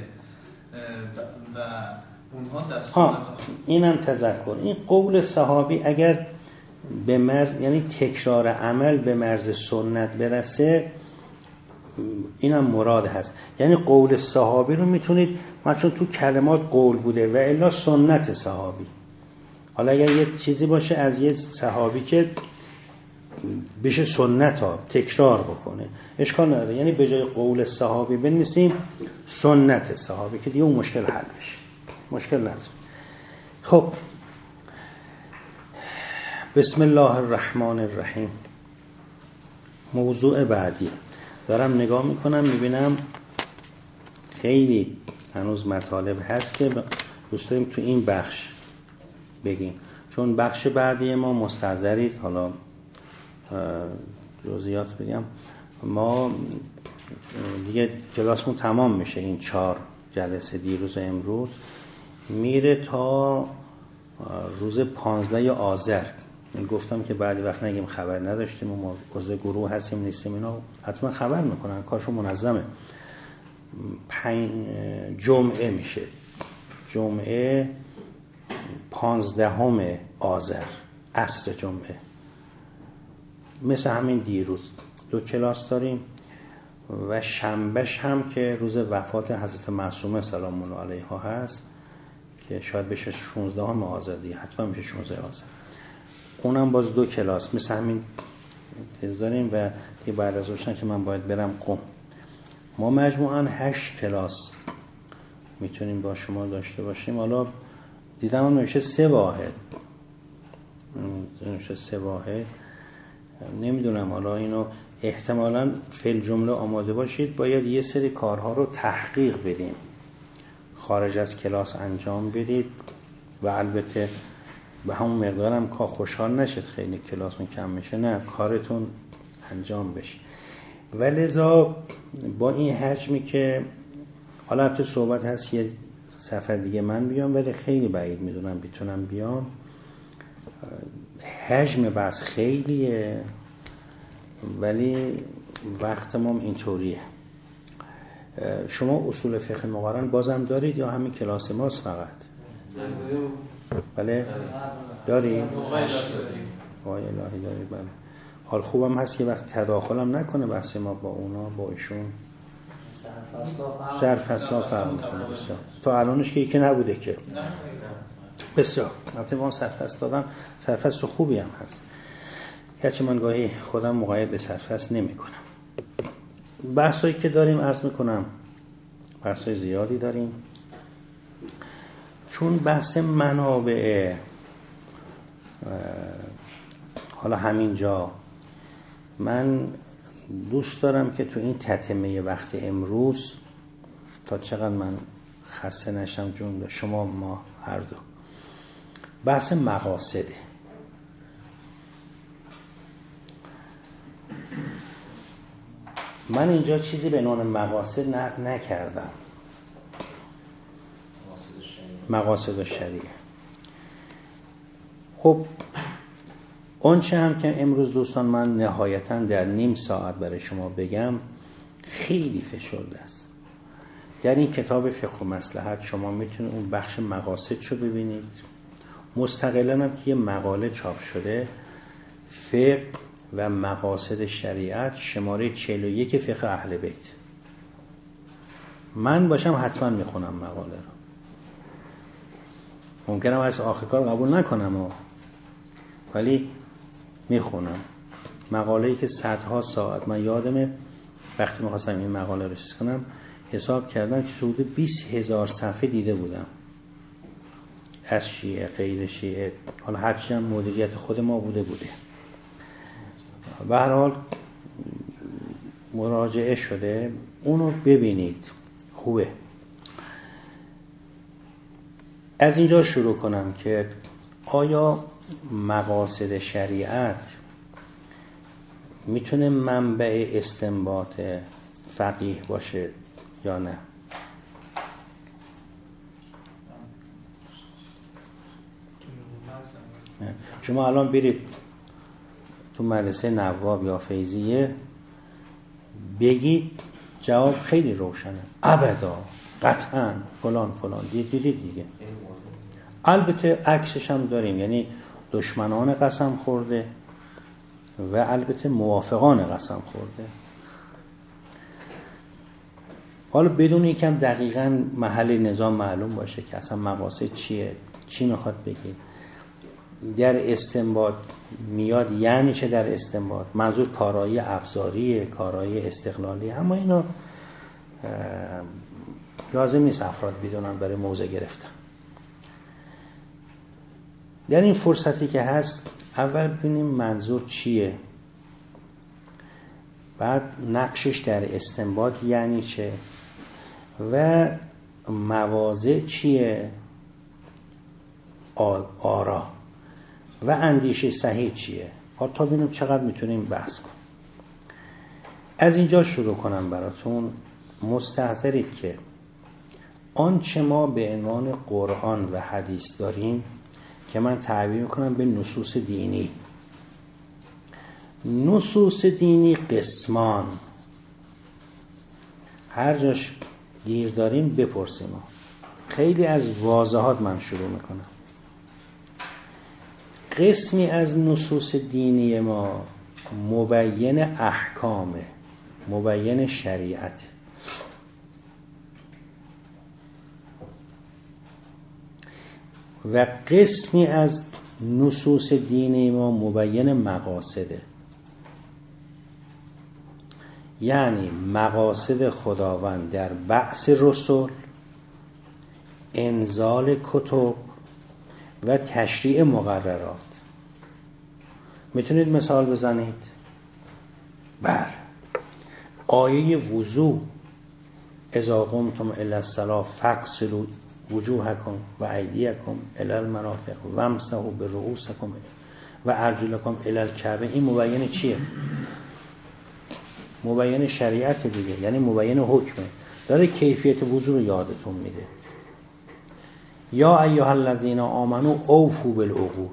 و اونها در سنت اینم تذکر. این قول صحابی اگر به مرز، یعنی تکرار عمل به مرز سنت برسه، اینم مراد هست. یعنی قول صحابی رو میتونید، من چون تو کلمات قول بوده و الا سنت صحابی، حالا اگر یه چیزی باشه از یه صحابی که بشه سنت ها تکرار بکنه اشکال نداره، یعنی به جای قول صحابی بنویسیم سنت صحابی که دیگه اون مشکل حل بشه، مشکل نداره. خب بسم الله الرحمن الرحیم. موضوع بعدی دارم نگاه میکنم میبینم خیلی هنوز مطالب هست که دوست داریم تو این بخش بگیم، چون بخش بعدی ما مستحضرید. حالا جزئیات بگم، ما دیگه کلاسمون تمام میشه، این 4 جلسه دیروز امروز میره تا روز 15 آذر. گفتم که بعدی وقت نگیم خبر نداشتیم و ما عضو گروه هستیم نیستیم، اینا حتما خبر میکنن، کارشون منظمه. 5 جمعه میشه، جمعه 15 آذر عصر جمعه، مثل همین دیروز 2 کلاس داریم و شنبهش هم که روز وفات حضرت معصومه سلام الله علیها هست که شاید بشه 16 آذر دیگه، حتما میشه 16 آذر، اونم باز 2 کلاس مثل همین تز داریم و یه بعد از روشن که من باید برم قم. ما مجموعاً 8 کلاس میتونیم با شما داشته باشیم. حالا دیدم هم نوشته 3 واحد، نوشته 3 واحد. نمیدونم، حالا اینو احتمالاً فعل جمله آماده باشید. باید یه سری کارها رو تحقیق بدیم، خارج از کلاس انجام بدید و البته به همون مقدارم که خوشحال نشید خیلی کلاسون کم میشه، نه، کارتون انجام بشه. ولذا با این حجمی که حالا البته صحبت هست یه سفر دیگه من بیام، ولی خیلی بعید میدونم بتونم بیام، حجم بس خیلیه ولی وقت ما اینطوریه. شما اصول فقه مقارن بازم دارید یا همین کلاس ماست فقط؟ بله داریم؟ وای الهی دارید. بله حال خوبم هست که وقت تداخلم نکنه بحث ما با اونا، با ایشون سرفصلا فرق میکنه بسیار. تا الانش که یکی نبوده که بسیار البته ما سرفصل دادم، سرفصل خوبی هم هست، گرچه من گاهی خودم مقاید به سرفصل نمی کنم. بحثایی که داریم عرض میکنم بحثای زیادی داریم، چون بحث منابع حالا همینجا من دوست دارم که تو این تتمه وقت امروز تا چقدر من خسته نشم جون شما ما هر دو، بحث مقاصده. من اینجا چیزی به نام مقاصد نقل نکردم، مقاصد شریعه. خب آنچه هم که امروز دوستان من نهایتاً در نیم ساعت برای شما بگم خیلی فشرده است. در این کتاب فقه و مصلحت شما میتونید اون بخش مقاصدشو ببینید. مستقلاً هم که یه مقاله چاپ شده فقه و مقاصد شریعت شماره 41 فقه اهل بیت. من باشم حتما میخونم مقاله رو، ممکنم از آخر کار قبول نکنم ولی میخونم. مقاله‌ای که صدها ساعت، من یادمه وقتی میخواستم این مقاله رو چیز کنم حساب کردم که حدود 20,000 صفحه دیده بودم از شیعه غیر شیعه، حالا هرچی هم مدیریت خود ما بوده. به هر حال مراجعه شده، اونو ببینید خوبه. از اینجا شروع کنم که آیا مقاصد شریعت میتونه منبع استنباط فقیه باشه یا نه؟ شما الان برید تو مدرسه نواب یا فیضیه بگید جواب خیلی روشنه، ابدا، قطعا، فلان فلان دیدید دیگه. البته عکسش هم داریم، یعنی دشمنان قسم خورده و البته موافقان قسم خورده. حالا بدون یکم دقیقاً محل نظام معلوم باشه که اصلا مقاصد چیه، چی میخواد بگید، در استنباط میاد یعنی چه در استنباط، منظور کارایی ابزاریه، کارایی استقلالی، اما اینا لازم نیست افراد بدونن برای موضع گرفتن. در این فرصتی که هست اول ببینیم منظور چیه، بعد نقشش در استنباط یعنی چه و مواضع چیه، آرا و اندیشه صحیح چیه، تا ببینیم چقدر میتونیم بحث کنیم. از اینجا شروع کنم براتون. مستحضرید که آنچه ما به عنوان قرآن و حدیث داریم که من تعبیر میکنم به نصوص دینی. نصوص دینی قسمان، هر جاش گیر داریم بپرسیم. خیلی از واضحات من شروع میکنم. قسمی از نصوص دینی ما مبین احکامه، مبین شریعت، و قسمی از نصوص دینی ما مبین مقاصده. یعنی مقاصد خداوند در بعث رسل، انزال کتب و تشریع مقررات. میتونید مثال بزنید؟ بله، آیه وضو اذا قمتم الی الصلاة فاغسلوا وجوهکم و ایدیکم الی المرافق وامسحوا برؤوسکم و ارجلکم الی الکعبین، این مبین چیه؟ مبین شریعت دیگه، یعنی مبین حکمه، داره کیفیت وضو رو یادتون میده. یا ایها الذین آمنوا اوفوا بالعقود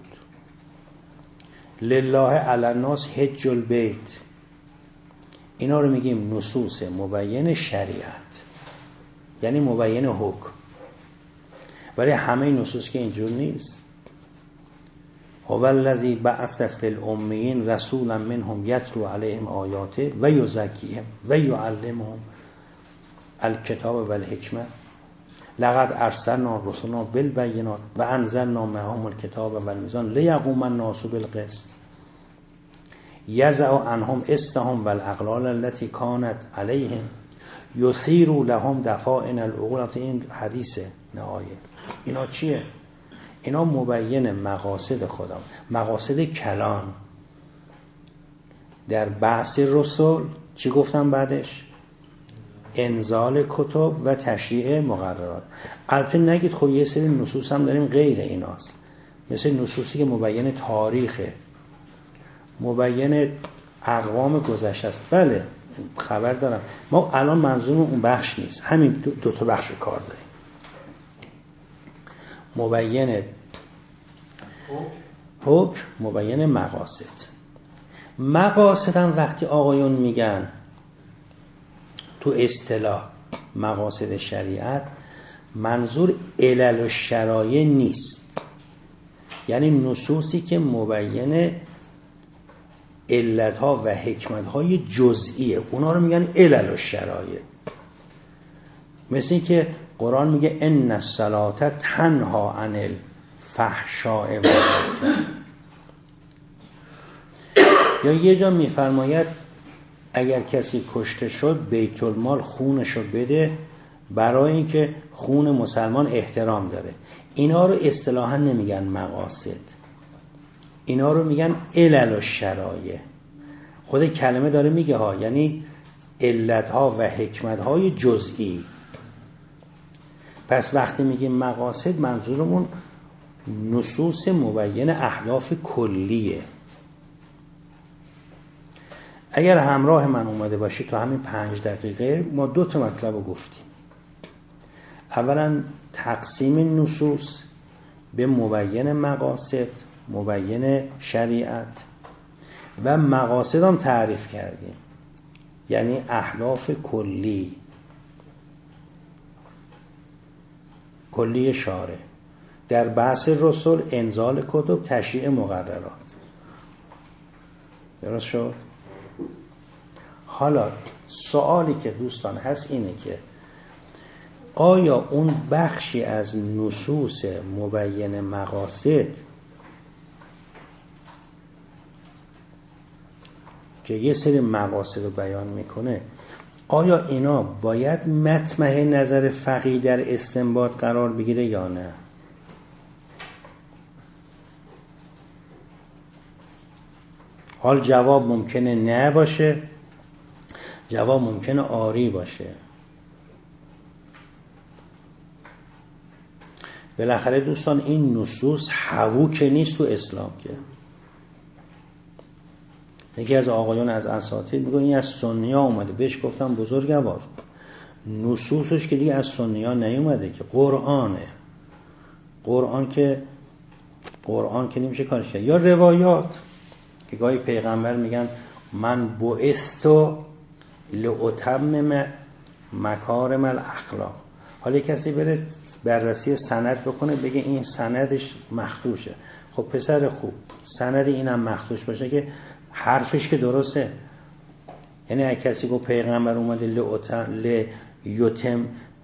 لله علی الناس حج البیت. اینا رو میگیم نصوص مبین شریعت، یعنی مبین حکم. ولی همه نصوص که اینجور نیست. هو الذی بعث فی الامیین رسولا منهم یتلو علیهم آیاته و یزکیهم و یعلمهم الکتاب و الحکمه لقد ارسلنا رسلنا بالبینات و انزلنا معهم الکتاب و المیزان لیقوم الناس بالقسط یضع عنهم اصرهم والاغلال التي كانت علیهم یثیر لهم دفائن العقول. این حدیثه نه آیه. اینا چیه؟ اینا مبین مقاصد خدا، مقاصد کلان در بعث رسول. چی گفتم بعدش؟ انزال کتب و تشریع مقررات. البته نگید خب یه سری نصوص هم داریم غیر ایناست، مثل نصوصی که مبین تاریخه، مبین اقوام گذشته است. بله خبر دارم، ما الان منظورمون اون بخش نیست، همین دو تا بخش کار داریم. مبین حکم، مبین مقاصد. مقاصد هم وقتی آقایون میگن تو اصطلاح مقاصد شریعت، منظور علل و شرایع نیست، یعنی نصوصی که مبین علتها و حکمتهای جزئیه، اونا رو میگن علل و شرایع. مثل این که قرآن میگه ان الصلاة تنها عن الفحشاء والمنکر، یا یه جا میفرماید اگر کسی کشته شد بیت المال خونشو بده، برای اینکه خون مسلمان احترام داره. اینا رو اصطلاحا نمیگن مقاصد، اینا رو میگن علل و شرایع. خود کلمه داره میگه ها، یعنی علتها و حکمتهای جزئی. پس وقتی میگیم مقاصد، منظورمون نصوص مبین اهداف کلیه. اگر همراه من اومده باشی تو همین 5 دقیقه ما 2 تا مطلب رو گفتیم. اولا تقسیم نصوص به مبین مقاصد، مبین شریعت، و مقاصد هم تعریف کردیم، یعنی اهداف کلی، کلی شارع در بعث رسول، انزال کتب، تشریع مقررات. درست شد؟ حالا سوالی که دوستان هست اینه که آیا اون بخشی از نصوص مبین مقاصد که یه سری مقاصد رو بیان میکنه، آیا اینا باید مطمع نظر فقیه در استنباط قرار بگیره یا نه؟ حال جواب ممکنه نه باشه، جواب ممکنه آری باشه. بالاخره دوستان این نصوص حووک نیست تو اسلام که. یکی از آقایون از اساتید میگه این از سنی‌ها اومده، بهش گفتم بزرگوار نصوصش که دیگه از سنی‌ها نیومده که قرآنه. قرآن که نمیشه کارش کرد. یا روایات که گاهی پیغمبر میگن من بعثت لأتمم مکارم الاخلاق. حالا کسی بره بررسی سند بکنه بگه این سندش مخدوشه. خب پسر خوب، سند اینم مخدوش باشه که حرفش که درسته. یعنی اگه کسی گفت پیغمبر اومده لیتم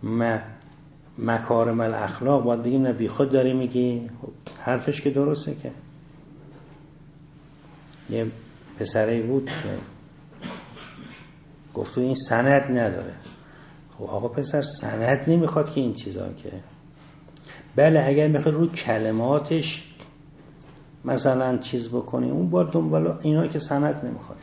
مکارم الاخلاق، باید بگیم نه بی خود داری میگی. حرفش که درسته. که یه پسری بود گفت این سند نداره. خب آقا پسر سند نمیخواد که این چیزا که بله اگر میخواد رو کلماتش مثلا چیز بکنی اون با دنبال اینا که سند نمیخواد.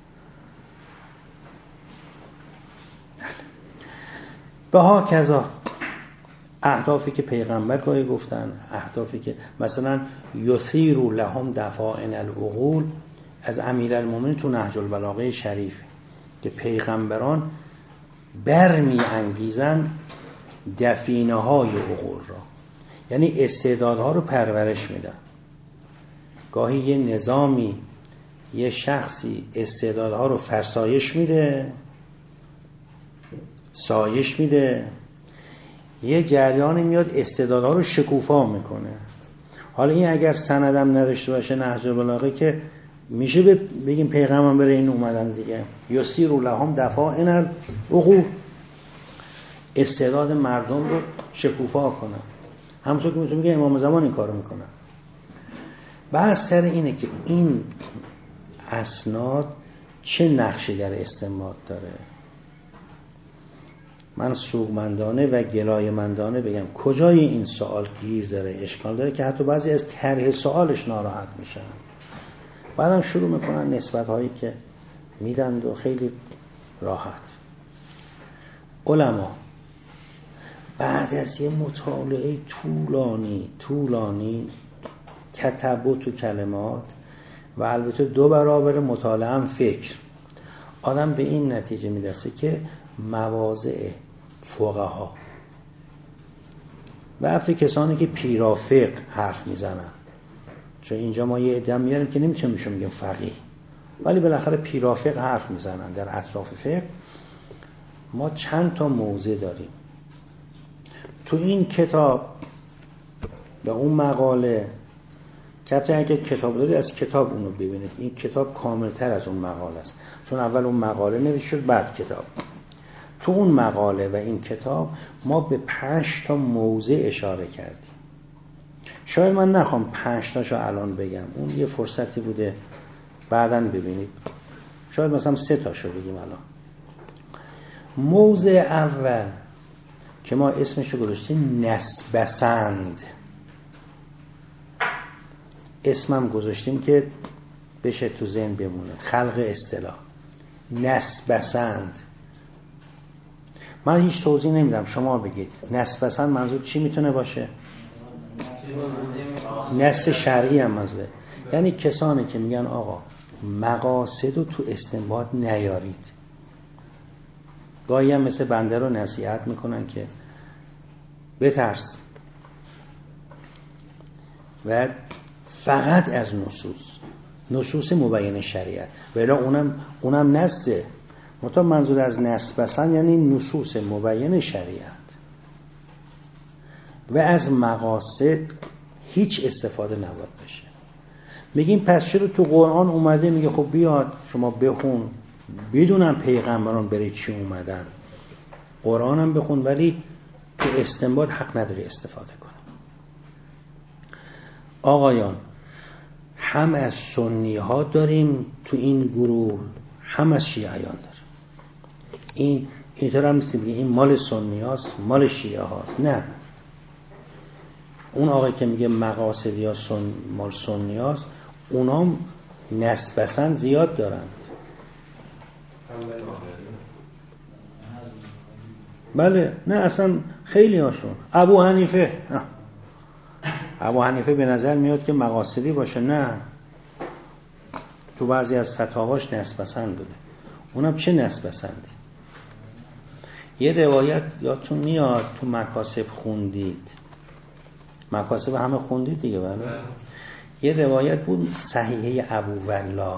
به ها کذا اهدافی که پیغمبر گاهی گفتن، اهدافی که مثلا یثیر لهم دفائن العقول از امیرالمومنین تو نهج البلاغه شریف که پیغمبران برمی انگیزن دفینه های عقول را، یعنی استعدادها رو پرورش میدن. گاهی یه نظامی یه شخصی استعدادها رو فرسایش میده، سایش میده، یه جریانی میاد استعدادها رو شکوفا میکنه. حالا این اگر سندم نداشته باشه نهج البلاغه که میشه بگیم پیغمبر این اومدن دیگه، یسیر لهم دفائن العقول، استعداد مردم رو شکوفا کنن. همونطور که میتونه بگه امام زمان این کارو میکنن. بحث سر اینه که این اسناد چه نقشی در استنباط داره. من سوگمندانه و گلایمندانه بگم کجای این سوال گیر داره، اشکال داره که حتی بعضی از طرح سوالش ناراحت میشن، بعدم شروع میکنن نسبت هایی که میدن و خیلی راحت. علما بعد از یه مطالعه طولانی تتبع تو کلمات و البته 2 برابر مطالعه هم فکر، آدم به این نتیجه میرسه که مواضع فقها و البته کسانی که پیرافق حرف میزنن، چون اینجا ما یه عده میاریم که نمیتونیم بهشون بگیم فقیه، ولی بالاخره پیرافق حرف میزنن در اطراف فقه. ما چند تا موضع داریم تو این کتاب و اون مقاله که اگه کتاب داری از کتاب اونو ببینید. این کتاب کاملتر از اون مقاله است، چون اول اون مقاله نوشته شد بعد کتاب. تو اون مقاله و این کتاب ما به 5 تا موضع اشاره کردیم. شاید من نخوام 5 تاشو الان بگم، اون یه فرصتی بوده بعداً ببینید. شاید مثلا 3 تاشو بگیم الان. موضع اول که ما اسمشو گذاشتیم نسبسند، اسمم گذاشتیم که بشه تو ذهن بمونه، خلق اصطلاح نسبسند. من هیچ توضیح نمیدم، شما بگید نسبسند منظور چی میتونه باشه. نص شرعی هم منظوره، یعنی کسانی که میگن آقا مقاصدو تو استنباط نیارید. گاهی هم مثل بنده رو نصیحت میکنن که بترس و فقط از نصوص مبین شریعت، ولی اونم نصه مطمئن. منظور از نص بسن یعنی نصوص مبین شریعت و از مقاصد هیچ استفاده نباید بشه. میگیم پس چرا تو قرآن اومده میگه خب بیاد شما بخون، بدونم پیغمبران برای چی اومدن، قرآن هم بخون، ولی تو استنباط حق نداری استفاده کنی. آقایان هم از سنی ها داریم تو این گروه، هم از شیعیان داریم. اینطور هم نیست این مال سنی هاست مال شیعه هاست، نه. اون آقای که میگه مقاصد یا مال سنی هاست، اونام نسبسن زیاد دارند. بله نه اصلا خیلی هاشون. ابو حنیفه به نظر میاد که مقاصدی باشه، نه، تو بعضی از فتاواش نسبسند بوده. اونم چه نسبسندی؟ یه روایت یادتون میاد تو مکاسب خوندید، مکاسب همه خوندید دیگه بله. یه روایت بود صحیحه ابو ولاد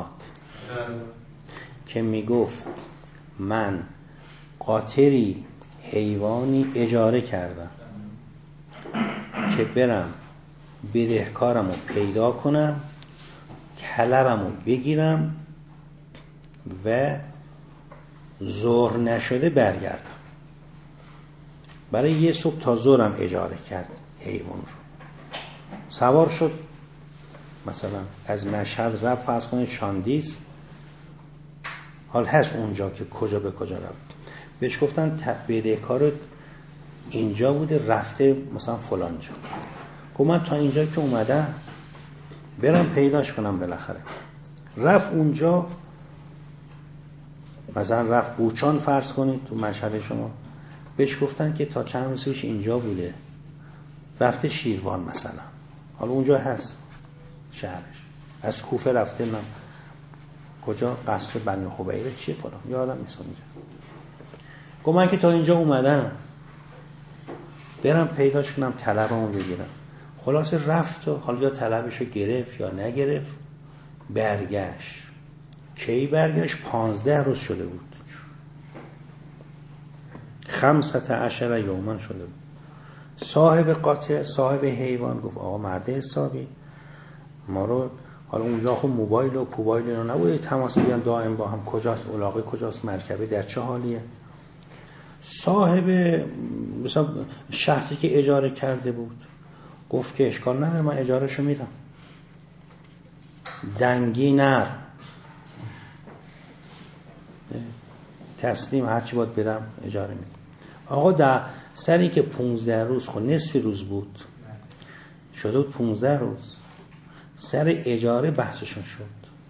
که میگفت من قاطری حیوانی اجاره کردم که برم بدهکارمو پیدا کنم، طلبمو بگیرم و ظهر نشده برگردم. برای یه صبح تا ظهرم اجاره کرد حیوان رو. سوار شد مثلا از مشهد رفت فرض کنید شاندیز، حال هست اونجا که کجا به کجا رفت. بهش گفتن بدهکار اینجا بوده رفته مثلا فلان جا. گفت من تا اینجا که اومدم برم پیداش کنم بالاخره. رفت اونجا، مثلا رفت بوچان فرض کنید تو مشهد شما، بهش گفتن که تا چند روز پیش اینجا بوده، رفته شیروان مثلا، حالا اونجا هست شهرش، از کوفه رفته نه کجا، قصر بنی حبیره چیه فلان، یادم نیست اونجا. گفت من که تا اینجا اومدم برم پیداش کنم طلبمو بگیرم. خلاصه رفت و حالا یا طلبشو گرفت یا نگرفت، برگشت. کی برگشت؟ 15 روز شده بود، 15 یوما شده بود. صاحب قاطع، صاحب حیوان گفت آقا مرد حسابی، ما رو حالا اونجا خب موبایل و پوبایل اینا نبوده تماس بگیرن دائم با هم، کجاست علاقه، کجاست مرکبه، در چه حالیه. صاحب مثلا شخصی که اجاره کرده بود گفت که اشکال نداره من اجارهشو میدم، دنگی نر تسلیم، هرچی باید بدم اجاره میدم. آقا در سری که 15 روز خب نصف روز بود شده بود 15 روز، سر اجاره بحثشون شد.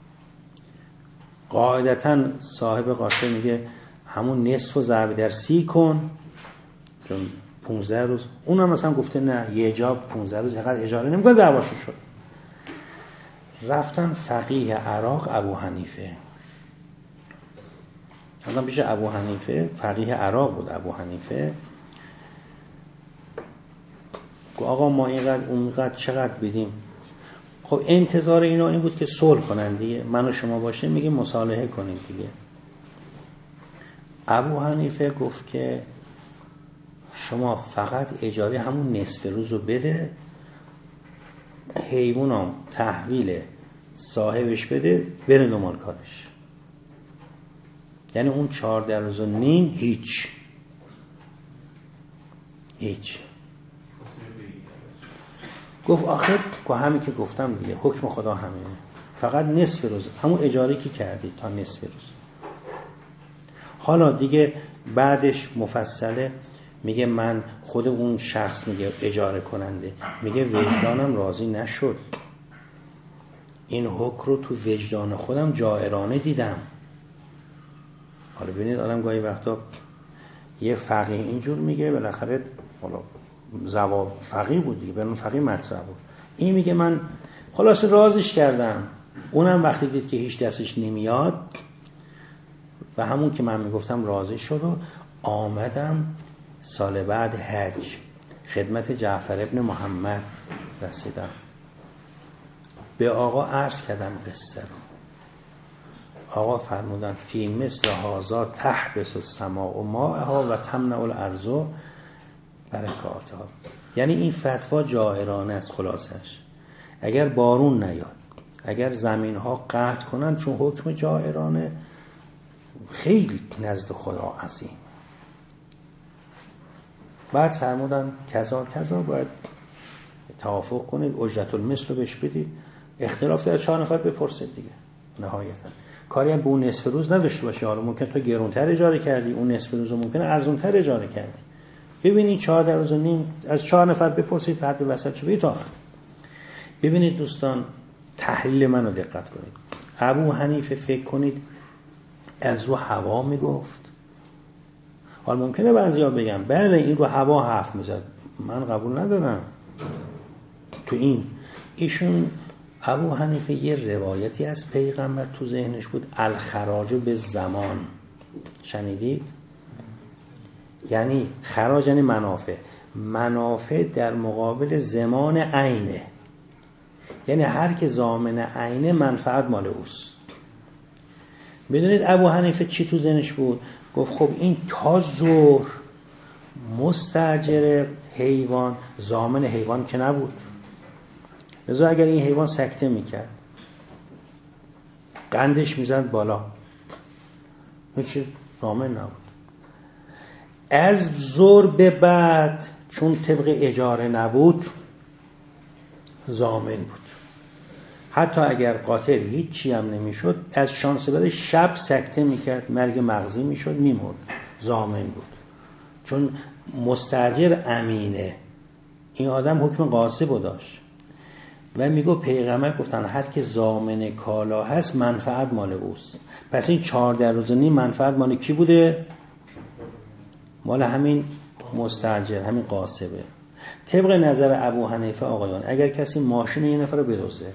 قاعدتا صاحب قاطع میگه همون نصف رو ضرب در 30 کن، چون 15 روز. اونم مثلا گفته نه یه جا 15 روز اینقدر اجاره نمیکنه، دعواشون شد. رفتن فقیه عراق ابو حنیفه، حالا پیش ابو حنیفه، فقیه عراق بود ابو حنیفه. آقا ما اینقدر اونقدر چقدر بدیم؟ خب انتظار اینا این بود که صلح کنن دیگه، من و شما باشه میگه مصالحه کنیم دیگه. ابو حنیفه گفت که شما فقط اجاره همون نصف روز رو بده، حیوانم تحویل صاحبش بده، بره دنبال کارش. یعنی اون 14 روز و نیم هیچ. گفت آخر همین که گفتم دیگه، حکم خدا همینه، فقط نصف روز همون اجاره که کردی تا نصف روز. حالا دیگه بعدش مفصله میگه من خود اون شخص میگه اجاره کننده میگه وجدانم راضی نشد، این حکم رو تو وجدان خودم جائرانه دیدم. حالا ببینید آدم گاهی وقتا یه فقیه اینجور میگه، بالاخره حالا جواب فقیه بود دیگه، برون فقیه مطرح بود. این میگه من خلاص رازش کردم، اونم وقتی دید که هیچ دستش نمیاد و همون که من میگفتم راضی شد و آمدم سال بعد حج خدمت جعفر ابن محمد رسیدم، به آقا عرض کردم قصه رو. آقا فرمودن فی مثل هذا تحبس السماء ماءها و تمنع الارض برکاتها. یعنی این فتوا جائرانه است. خلاصش اگر بارون نیاد، اگر زمین ها قحط کنن، چون حکم جائرانه خیلی نزد خدا عظیم. بعد فرمودن کذا کذا باید توافق کنید، اجرت المثل رو بهش بدید، اختلاف در 4 نفر بپرسید دیگه. نهایتا کاری هم به اون نصف روز نداشته باشه، حالا ممکن تو گرونتر اجاره کردی، اون نصف روز رو ممکن ارزونتر اجاره کردی. ببینید 14 روز و نیم از 4 نفر بپرسید، حد وسط چه بید آخر. ببینید دوستان تحلیل منو دقت کنید. ابو حنیفه فکر کنید از رو هوا میگفت. حالا ممکنه بعضیا بگن بله این رو هوا حرف میزد، من قبول ندارم. تو ایشون ابو حنیفه یه روایتی از پیغمبر تو ذهنش بود، الخراج به زمان. شنیدید؟ یعنی خراج یعنی منافع در مقابل زمان عینه، یعنی هر که ضامن عینه منفعت مال اوست. بدونید ابو حنیفه چی تو ذهنش بود؟ گفت خب این تا ظهر مستاجر حیوان ضامن حیوان که نبود، لذا اگر این حیوان سکته میکرد قندش میزد بالا، هیچ ضامن نبود. از ظهر به بعد چون طبق اجاره نبود ضامن بود. حتی اگر قاتل هیچی هم نمیشد، از شانس بده شب سکته میکرد، مرگ مغزی میشد، میمرد، ضامن بود. چون مستاجر امینه، این آدم حکم غاصب داشت و میگو پیغمبر گفتن هر که ضامن کالا هست منفعت مال اوست. پس این 14 روز نیم منفعت مال کی بوده؟ مال همین مستاجر، همین غاصبه. طبق نظر ابو حنیفه آقایان، اگر کسی ماشین یه نفر رو بدزده،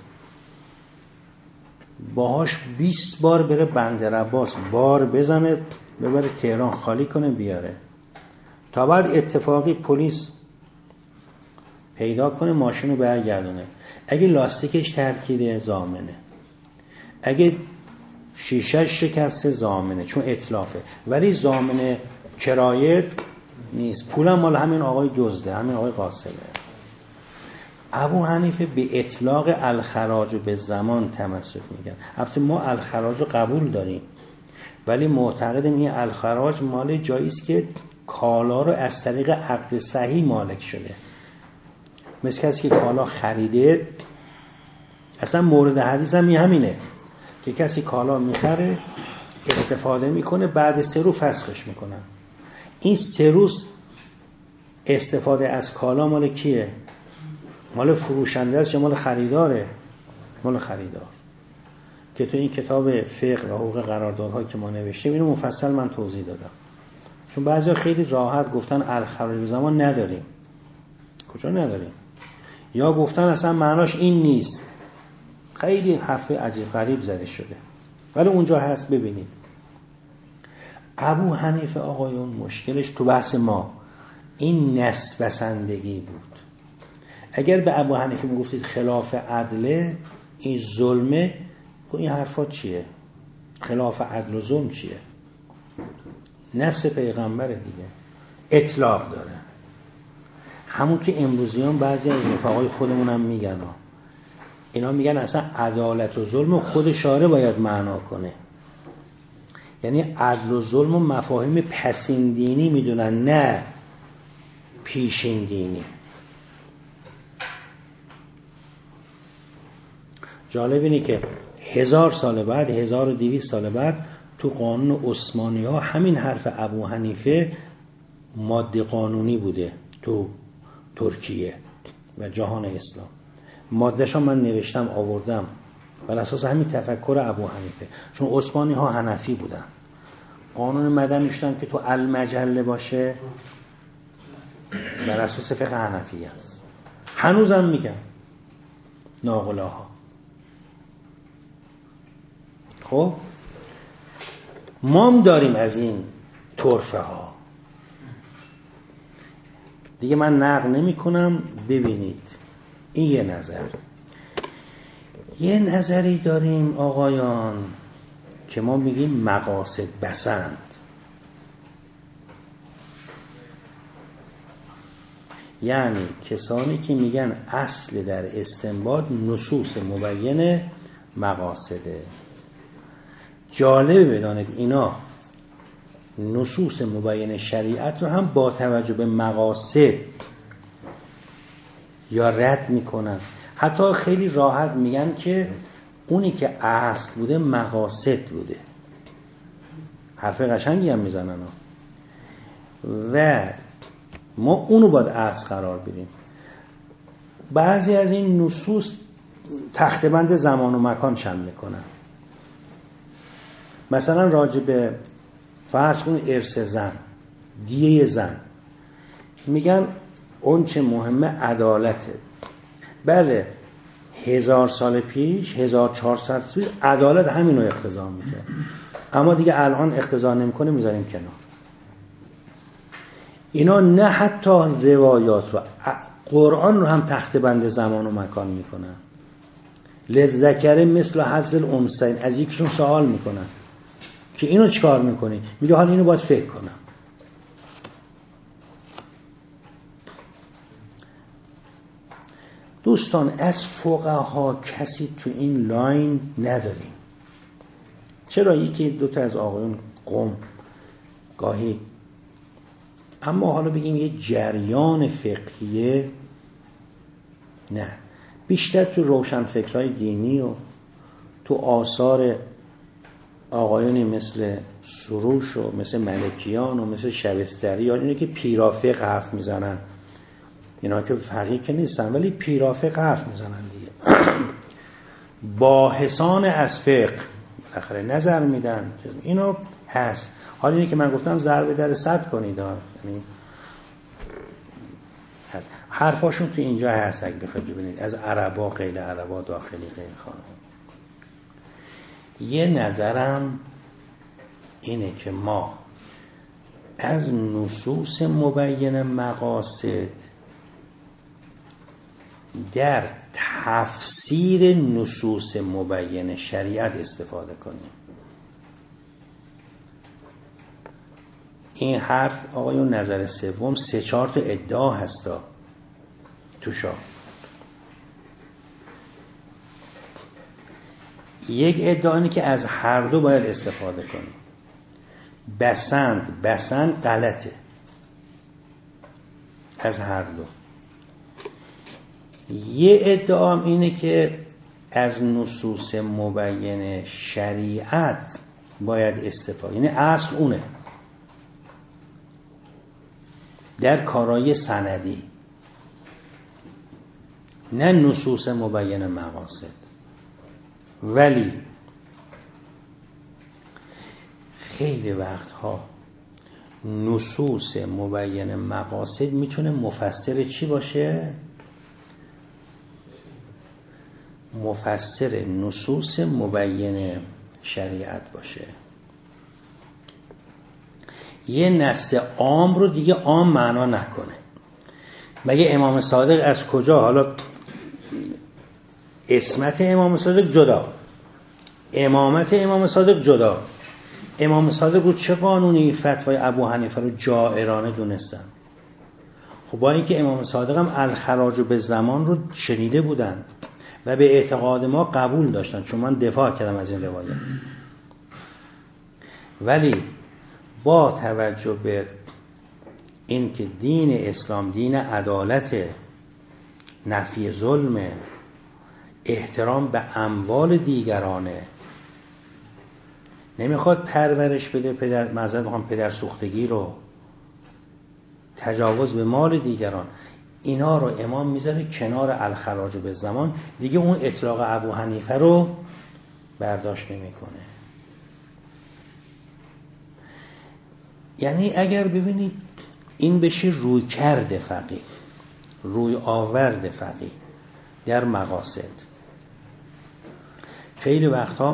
باهاش 20 بار بره بندر عباس بار بزنه، ببره تهران خالی کنه بیاره، تا بعد اتفاقی پلیس پیدا کنه ماشین رو برگردونه، اگه لاستیکش ترکیده ضامنه، اگه شیشه‌اش شکسته ضامنه، چون اتلافه. ولی ضامن کرایه نیست، پولم مال همین آقای دزده، همین آقای غاصبه. ابو حنیفه به اطلاق الخراج به زمان تمسک میگن. البته ما الخراج رو قبول داریم، ولی معتقدیم این الخراج مال جایی است که کالا رو از طریق عقد صحیح مالک شده. مثل کسی که کالا خریده، اصلا مورد حدیث هم همینه که کسی کالا میخره، استفاده میکنه، بعد 3 روز فسخش میکنن. این 3 روز استفاده از کالا مال کیه؟ مال فروشنده است یا مال خریداره؟ مال خریدار. که تو این کتاب فقه و حقوق قراردادها که ما نوشتیم اینو مفصل من توضیح دادم. چون بعضیا خیلی راحت گفتن الخراج به زمان نداریم. کجا نداریم؟ یا گفتن اصلا معناش این نیست. خیلی حرف عجیب غریب زده شده، ولی اونجا هست. ببینید ابو حنیفه آقایون مشکلش تو بحث ما این نسب بسندگی بود. اگر به ابو حنیفه میگفتید خلاف عدله، این ظلمه، این حرفا چیه؟ خلاف عدل و ظلم چیه؟ نسب پیغمبره دیگه، اطلاق داره. همون که امروزیان بعضی از رفقای خودمون هم میگن اینا میگن اصلا عدالت و ظلم خود شارع باید معنا کنه. یعنی عدل و ظلم و مفاهیم پسین دینی میدونن، نه پیشین دینی. جالب اینه که 1000 سال بعد، 1200 سال بعد تو قانون عثمانی ها همین حرف ابو حنیفه ماده قانونی بوده تو ترکیه و جهان اسلام. ماده‌شو من نوشتم آوردم بر اساس همین تفکر ابو حنیفه، چون عثمانی ها حنفی بودن. قانون مدنیشون که تو المجله باشه بر اساس فقه حنفی است. هنوزم میگن ناقلاها. خب ما هم داریم از این طرفه ها دیگه. من نقل نمی کنم، ببینید این یه نظر. یه نظری داریم آقایان که ما میگیم مقاصد بسند. یعنی کسانی که میگن اصل در استنباط نصوص مبین مقاصده. جالب بدانید اینا نصوص مبین شریعت رو هم با توجه به مقاصد یا رد میکنن. حتی خیلی راحت میگن که اونی که اصل بوده مقاصد بوده. حرف قشنگی هم میزنن و ما اونو باید اصل قرار بدیم. بعضی از این نصوص تخته بند زمان و مکان چند میکنن. مثلا راجع به فرض کن ارث زن، دیه زن، میگن اون چه مهمه عدالته. بله 1000 سال پیش، 1400 سال پیش عدالت همین رو اقتضا میکرد، اما دیگه الان اقتضا نمیکنه، میذاریم کنار. اینا نه حتی روایات رو، قرآن رو هم تخته بند زمان و مکان میکنن. للذکر مثل حظ الانثیین. از یکیشون سوال میکنن که اینو چیکار میکنی؟ میگه حالا اینو باید فکر کنم. دوستان از فقها کسی تو این لاین نداریم. چرا؟ یکی دوتا از آقایون قم گاهی، اما حالا بگیم یه جریان فقهیه نه. بیشتر تو روشنفکرهای دینی و تو آثار آقایانی مثل سروش و مثل ملکیان و مثل شبستریان، اینه که پیرافق حرف میزنن، اینا که فقیه که نیستن ولی پیرافق حرف میزنن دیگه. باحثان از فقه بالاخره نظر میدن، اینو هست. حالا اینه که من گفتم ضرب در صد کنید، یعنی حرفاشون تو اینجا هست اگه بخواید ببینید، از عربا غیر عربا، داخلی غیر خانم. یه نظرم اینه که ما از نصوص مبین مقاصد در تفسیر نصوص مبین شریعت استفاده کنیم. این حرف آقایون نظر سوم 3-4 تا ادعا هستا توشا. یک ادعا اینه که از هر دو باید استفاده کنیم. بسند غلطه، از هر دو. یه ادعا هم اینه که از نصوص مبین شریعت باید استفاده، یعنی اصل اونه در کارای سندی، نه نصوص مبین مقاصد. ولی خیلی وقتها نصوص مبین مقاصد میتونه مفسر چی باشه؟ مفسر نصوص مبین شریعت باشه. یه نص عام رو دیگه عام معنا نکنه. مگه امام صادق از کجا؟ حالا اسمت امام صادق جدا، امامت امام صادق جدا. امام صادق رو چه قانونی فتوای ابو حنیفه رو جائرانه دونستن؟ خب با اینکه امام صادق هم الخراج به زمان رو شنیده بودن و به اعتقاد ما قبول داشتن، چون من دفاع کردم از این روایت، ولی با توجه به این که دین اسلام دین عدالت، نفی ظلم، احترام به اموال دیگرانه، نمیخواد پرورش بده پدر سوختگی رو، تجاوز به مال دیگران، اینا رو امام میذاره کنار الخراج به زمان، دیگه اون اطلاق ابو حنیفه رو برداشت نمیکنه. یعنی اگر ببینید این بشه روی کرده فقیه، روی آورد فقیه در مقاصد، خیلی وقتا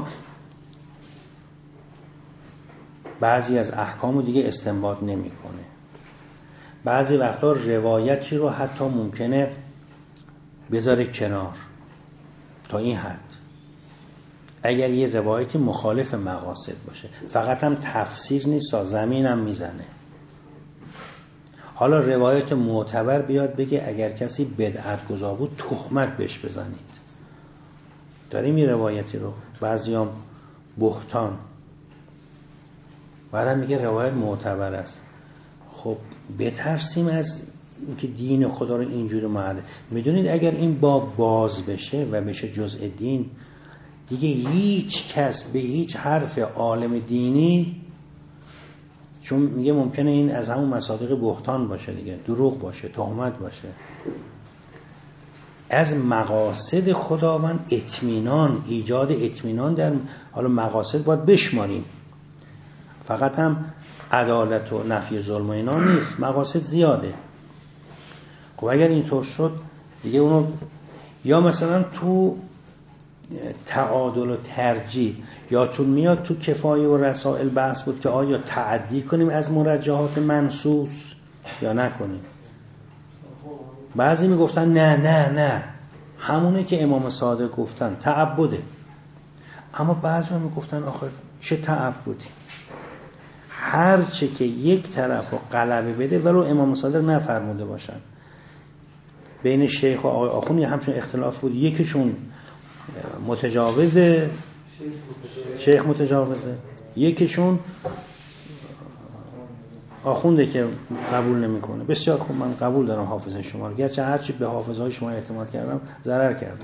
بعضی از احکامو دیگه استنباط نمیکنه، بعضی وقتا روایتی رو حتی ممکنه بذاره کنار تا این حد، اگر یه روایت مخالف مقاصد باشه، فقط هم تفسیر نیست، زمین هم میزنه. حالا روایت معتبر بیاد بگه اگر کسی بدعت گذار بود تهمت بهش بزنید. داریم یه روایتی رو بعضیام بهتان، بعدم میگه روایت معتبر است. خب بترسیم از اینکه دین خدا رو اینجوری معرفی. میدونید اگر این باب باز بشه و بشه جزء دین، دیگه هیچ کس به هیچ حرف عالم دینی، چون میگه ممکنه این از همون مصادیق بهتان باشه دیگه، دروغ باشه، تهمت باشه، از مقاصد خداوند اطمینان، ایجاد اطمینان در حالا مقاصد باید بشماریم، فقط هم عدالت و نفی ظلم و اینا نیست، مقاصد زیاده. خب اگر اینطور شد دیگه اونو، یا مثلا تو تعادل و ترجیح، یادتون میاد تو کفایه و رسائل بحث بود که آیا تعدی کنیم از مرجحات منصوص یا نکنیم. بعضی میگفتن نه همونه که امام صادق گفتن تعبده، اما بعضی میگفتن آخر چه تعبدی، هر چه که یک طرف رو غلبه بده ولو امام صادق نفرموده باشن. بین شیخ و آقای آخوند همچون اختلاف بود، یکیشون متجاوزه، شیخ متجاوزه، یکیشون آخونده که قبول نمیکنه. بسیار خوب، من قبول دارم حافظه شما رو، گرچه هرچی به حافظهای شما اعتماد کردم ضرر کردم.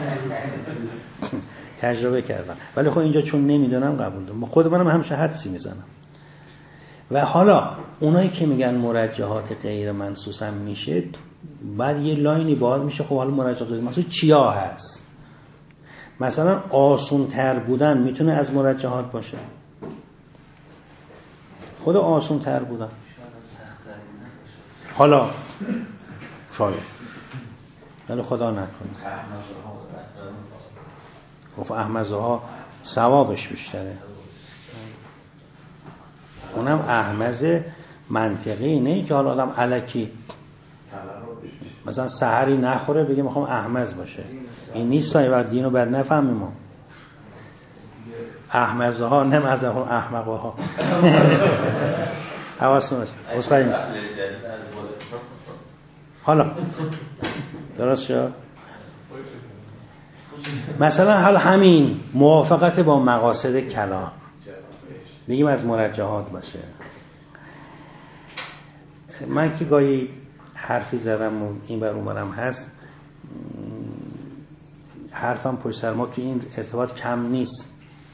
تجربه کردم، ولی خب اینجا چون نمیدونم قبول دارم. خود منم همیشه حدسی میزنم. و حالا اونایی که میگن مرجحات غیر منصوص هم میشه، بعد یه لاینی باز میشه. خب حالا مرجحات غیر منصوص چیا هست؟ مثلا آسون تر بودن میتونه از مرجحات باشه. خود آسون تر بودن حالا شاید، ولی خدا نکنه. گفت احمزها ثوابش بیشتره. اونم احمز منطقی، نه که حالا آدم الکی مثلا سحری نخوره بگه میخوام احمز باشه. این نیست. وقت دینو بعد نفهمیم ما. احمزها نه از احمقها. حواستون باشه. اسخای حالا درست شد. مثلا حالا همین موافقت با مقاصد کلام بگیم از مرجحات باشه. من که گاهی حرفی زدم و این بر اون برم هست، حرفم پشت سر ما تو این ارتباط کم نیست.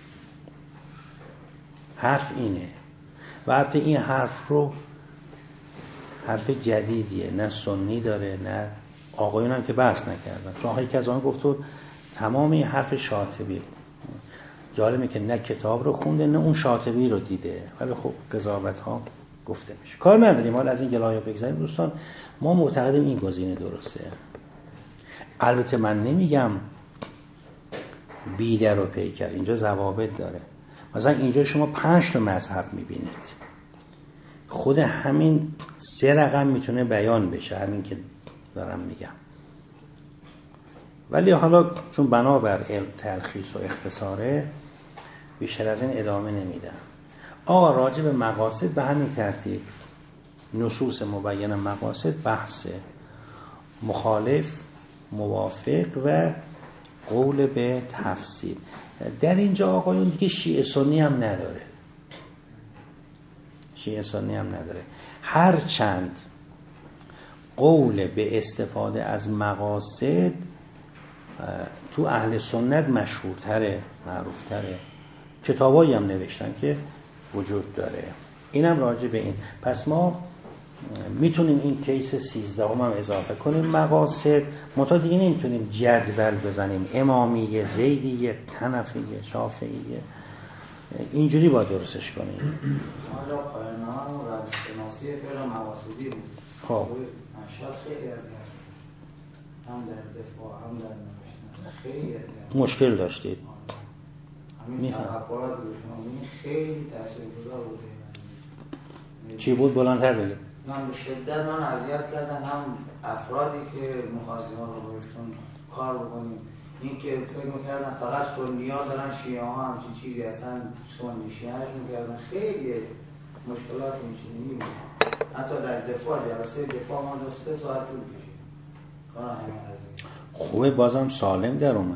حرف اینه و البته این حرف رو حرف جدیدیه، نه سنی داره نه آقایون هم که بحث نکردن. چون آقایی که از آن گفت تمام این حرف شاطبی. جالبه که نه کتاب رو خونده نه اون شاطبی رو دیده، ولی خب قضاوت ها گفته میشه. کار نداریم، حالا از این گلایا بگذاریم دوستان. ما معتقدیم این گزینه درسته. البته من نمیگم بیدر و پیکر، اینجا ضوابط داره. مثلا اینجا شما 5 تا مذهب میبینید، خود همین 3 رقم میتونه بیان بشه، همین که دارم میگم. ولی حالا چون بنابر تلخیص و اختصاره بیشتر از این ادامه نمیدم. راجع به مقاصد به همین ترتیب نصوص مبین مقاصد بحثه، مخالف، موافق و قول به تفسیر. در اینجا آقایون دیگه شیعه سنی هم نداره. شیعه سنی هم نداره. هر چند قول به استفاده از مقاصد تو اهل سنت مشهورتره، معروفتره. کتابایی هم نوشتن که وجود داره. اینم راجع به این. پس ما میتونیم این کیس 13 هم اضافه کنیم مقاصد. منتها دیگه نمیتونیم جدول بزنیم امامیه، زیدیه، حنفیه، شافعیه. اینجوری باید درستش کنیم. حالا پایان‌نامه و روش‌شناسی فعل مقاصدی بود. خب انشاء خیلی از هم در دفاع هم در نوشتن خیلی مشکل داشتید. همین تفکرات روشناسی خیلی تاثیرگذار بوده. چی بود؟ بلندتر بگید. هم به شدت من اذیت کردن، هم افرادی که می‌خواستن رو بهشون کار بکنیم. این که فکر می‌کردن فقط سنی‌ها دارن، شیعه‌ها همچین چیزی اصلا سنی شیعه‌اش می‌کردن. خیلی مشکلات این بود. حتی در دفاع جلسه دفاع ما 3 ساعت طول کشید. کار همین قضیه. خوبه بازم سالم در اومده.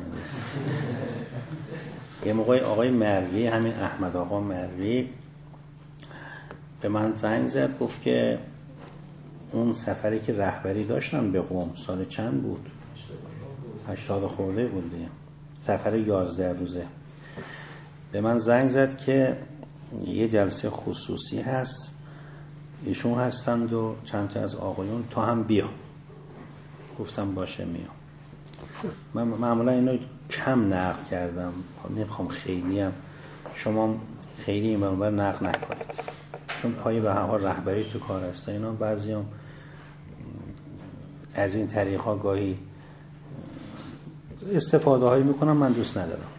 یه موقع آقای مروی، همین احمد آقا مروی به من زنگ زد، گفت که اون سفری که رهبری داشتن به قم سال چند بود؟ 80 خورده بود دیگه. سفر 11 روزه. به من زنگ زد که یه جلسه خصوصی هست، ایشون هستند و چند تا از آقایون، تا هم بیا. گفتم باشه میام. من معمولا اینو کم نقل کردم، نمیخوام خیلی هم شما خیلی این منبر نقل نکنید، چون پای به هر حال رهبری تو کار هست. اینا بعضی هم از این طریق ها گاهی استفاده هایی میکنم، من دوست ندارم.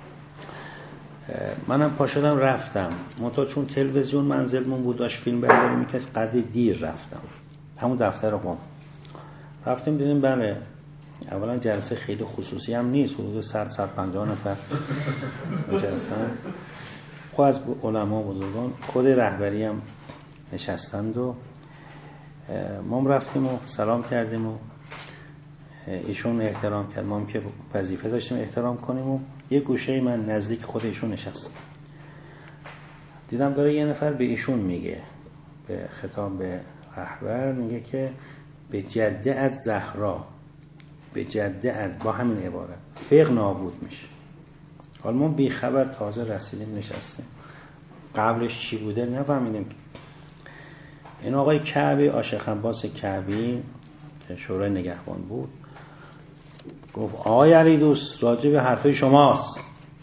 منم پا شدم رفتم، منتها چون تلویزیون منزلمون بود داشت فیلم برداری میکرد، قدری دیر رفتم. همون دفتر قم رفتیم، دیدیم بله اولا جلسه خیلی خصوصی هم نیست، حدود 100-150 نفر نشستن. خود از علما بزرگان، خود رهبری هم نشستند و ما رفتیم و سلام کردیم و ایشون احترام کرد، ما هم که وظیفه داشتیم احترام کنیم و یه گوشه من نزدیک خود ایشون نشست. دیدم داره یه نفر به ایشون میگه، به خطاب به رهبر میگه که به جده‌ات زهرا، به جده‌ات، با همین عبارت فقه نابود میشه. حالا ما بیخبر تازه رسیدیم نشستیم، قبلش چی بوده نفهمیدیم. این آقای کعبی، آشق عباس کعبی که شورای نگهبان بود، گفت آقای علی دوست راجع به حرفه شماست.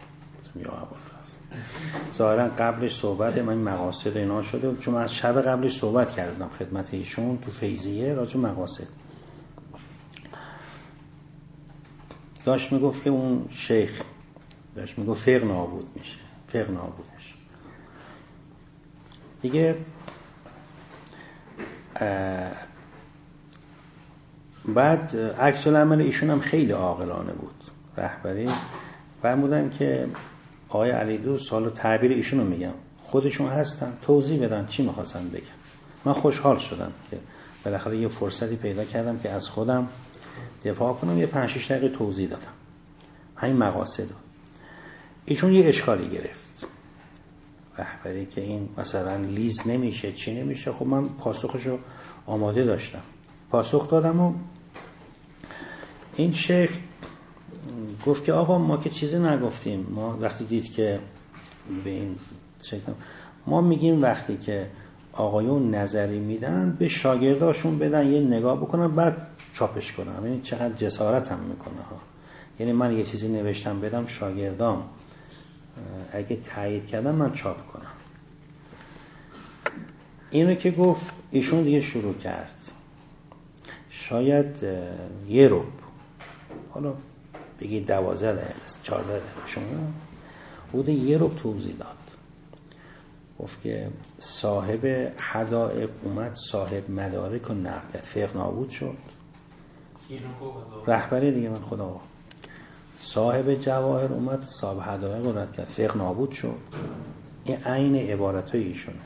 ظاهرا قبلش صحبت من مقاصد اینا شده، چون از شب قبلش صحبت کردم خدمت ایشون تو فیضیه راجع مقاصد. داشت میگفت که اون شیخ داشت میگفت فقه نابود میشه، فقه نابود میشه دیگه. بعد عکس العمل ایشون هم خیلی عاقلانه بود. رهبری فرمودن که آقای علی دوست، حالا تعبیر ایشونو میگم، خودشون هستن توضیح بدن چی میخواستن بگن. من خوشحال شدم که بالاخره یه فرصتی پیدا کردم که از خودم دفاع کنم. یه 5-6 دقیقه توضیح دادم همین مقاصد. ایشون یه اشکالی گرفت رهبری که این مثلا لیز نمیشه چی نمیشه. خب من پاسخشو آماده داشتم، پاسخ دادم و این شیخ گفت که آقا ما که چیزی نگفتیم. ما وقتی دید که به این شیخ ما میگیم وقتی که آقایون نظری میدن به شاگرداشون بدن یه نگاه بکنن بعد چاپش کنن. یعنی چقدر جسارت هم میکنه ها. یعنی من یه چیزی نوشتم بدم شاگردام، اگه تایید کردن من چاپ کنم. اینو که گفت ایشون دیگه شروع کرد. شاید یه رب، حالا بگید 12 دقیقه 14 دقیقه شما بوده، یه رب توضیح داد. گفت که صاحب حدائق اومد، صاحب مدارک رو نقد کرد، فقه نابود شد. رهبری دیگه من خدا. صاحب جواهر اومد، صاحب حدائق رو رد کرد، فقه نابود شد. این عین عبارتای ایشونه.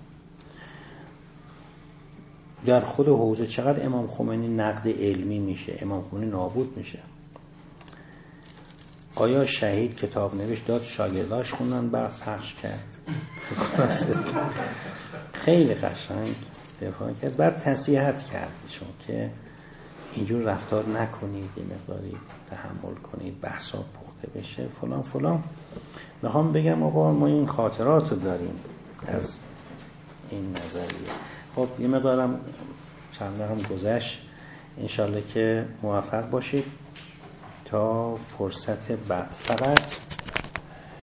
در خود حوزه چقدر امام خمینی نقد علمی میشه، امام خمینی نابود میشه. آیا شهید کتاب نوشت داد شاگرداش خوندن بعد پخش کرد؟ خیلی قشنگ دفاع کرد. بعد نصیحت کرد چون که اینجور رفتار نکنید، یه مقداری تحمل کنید، بحثا پخته بشه فلان فلان. میخوام بگم آقا ما این خاطرات رو داریم از این نظریه. خب یه مقدارم چند دقیقه گذشت. انشالله که موفق باشید تا فرصت بعد. فقط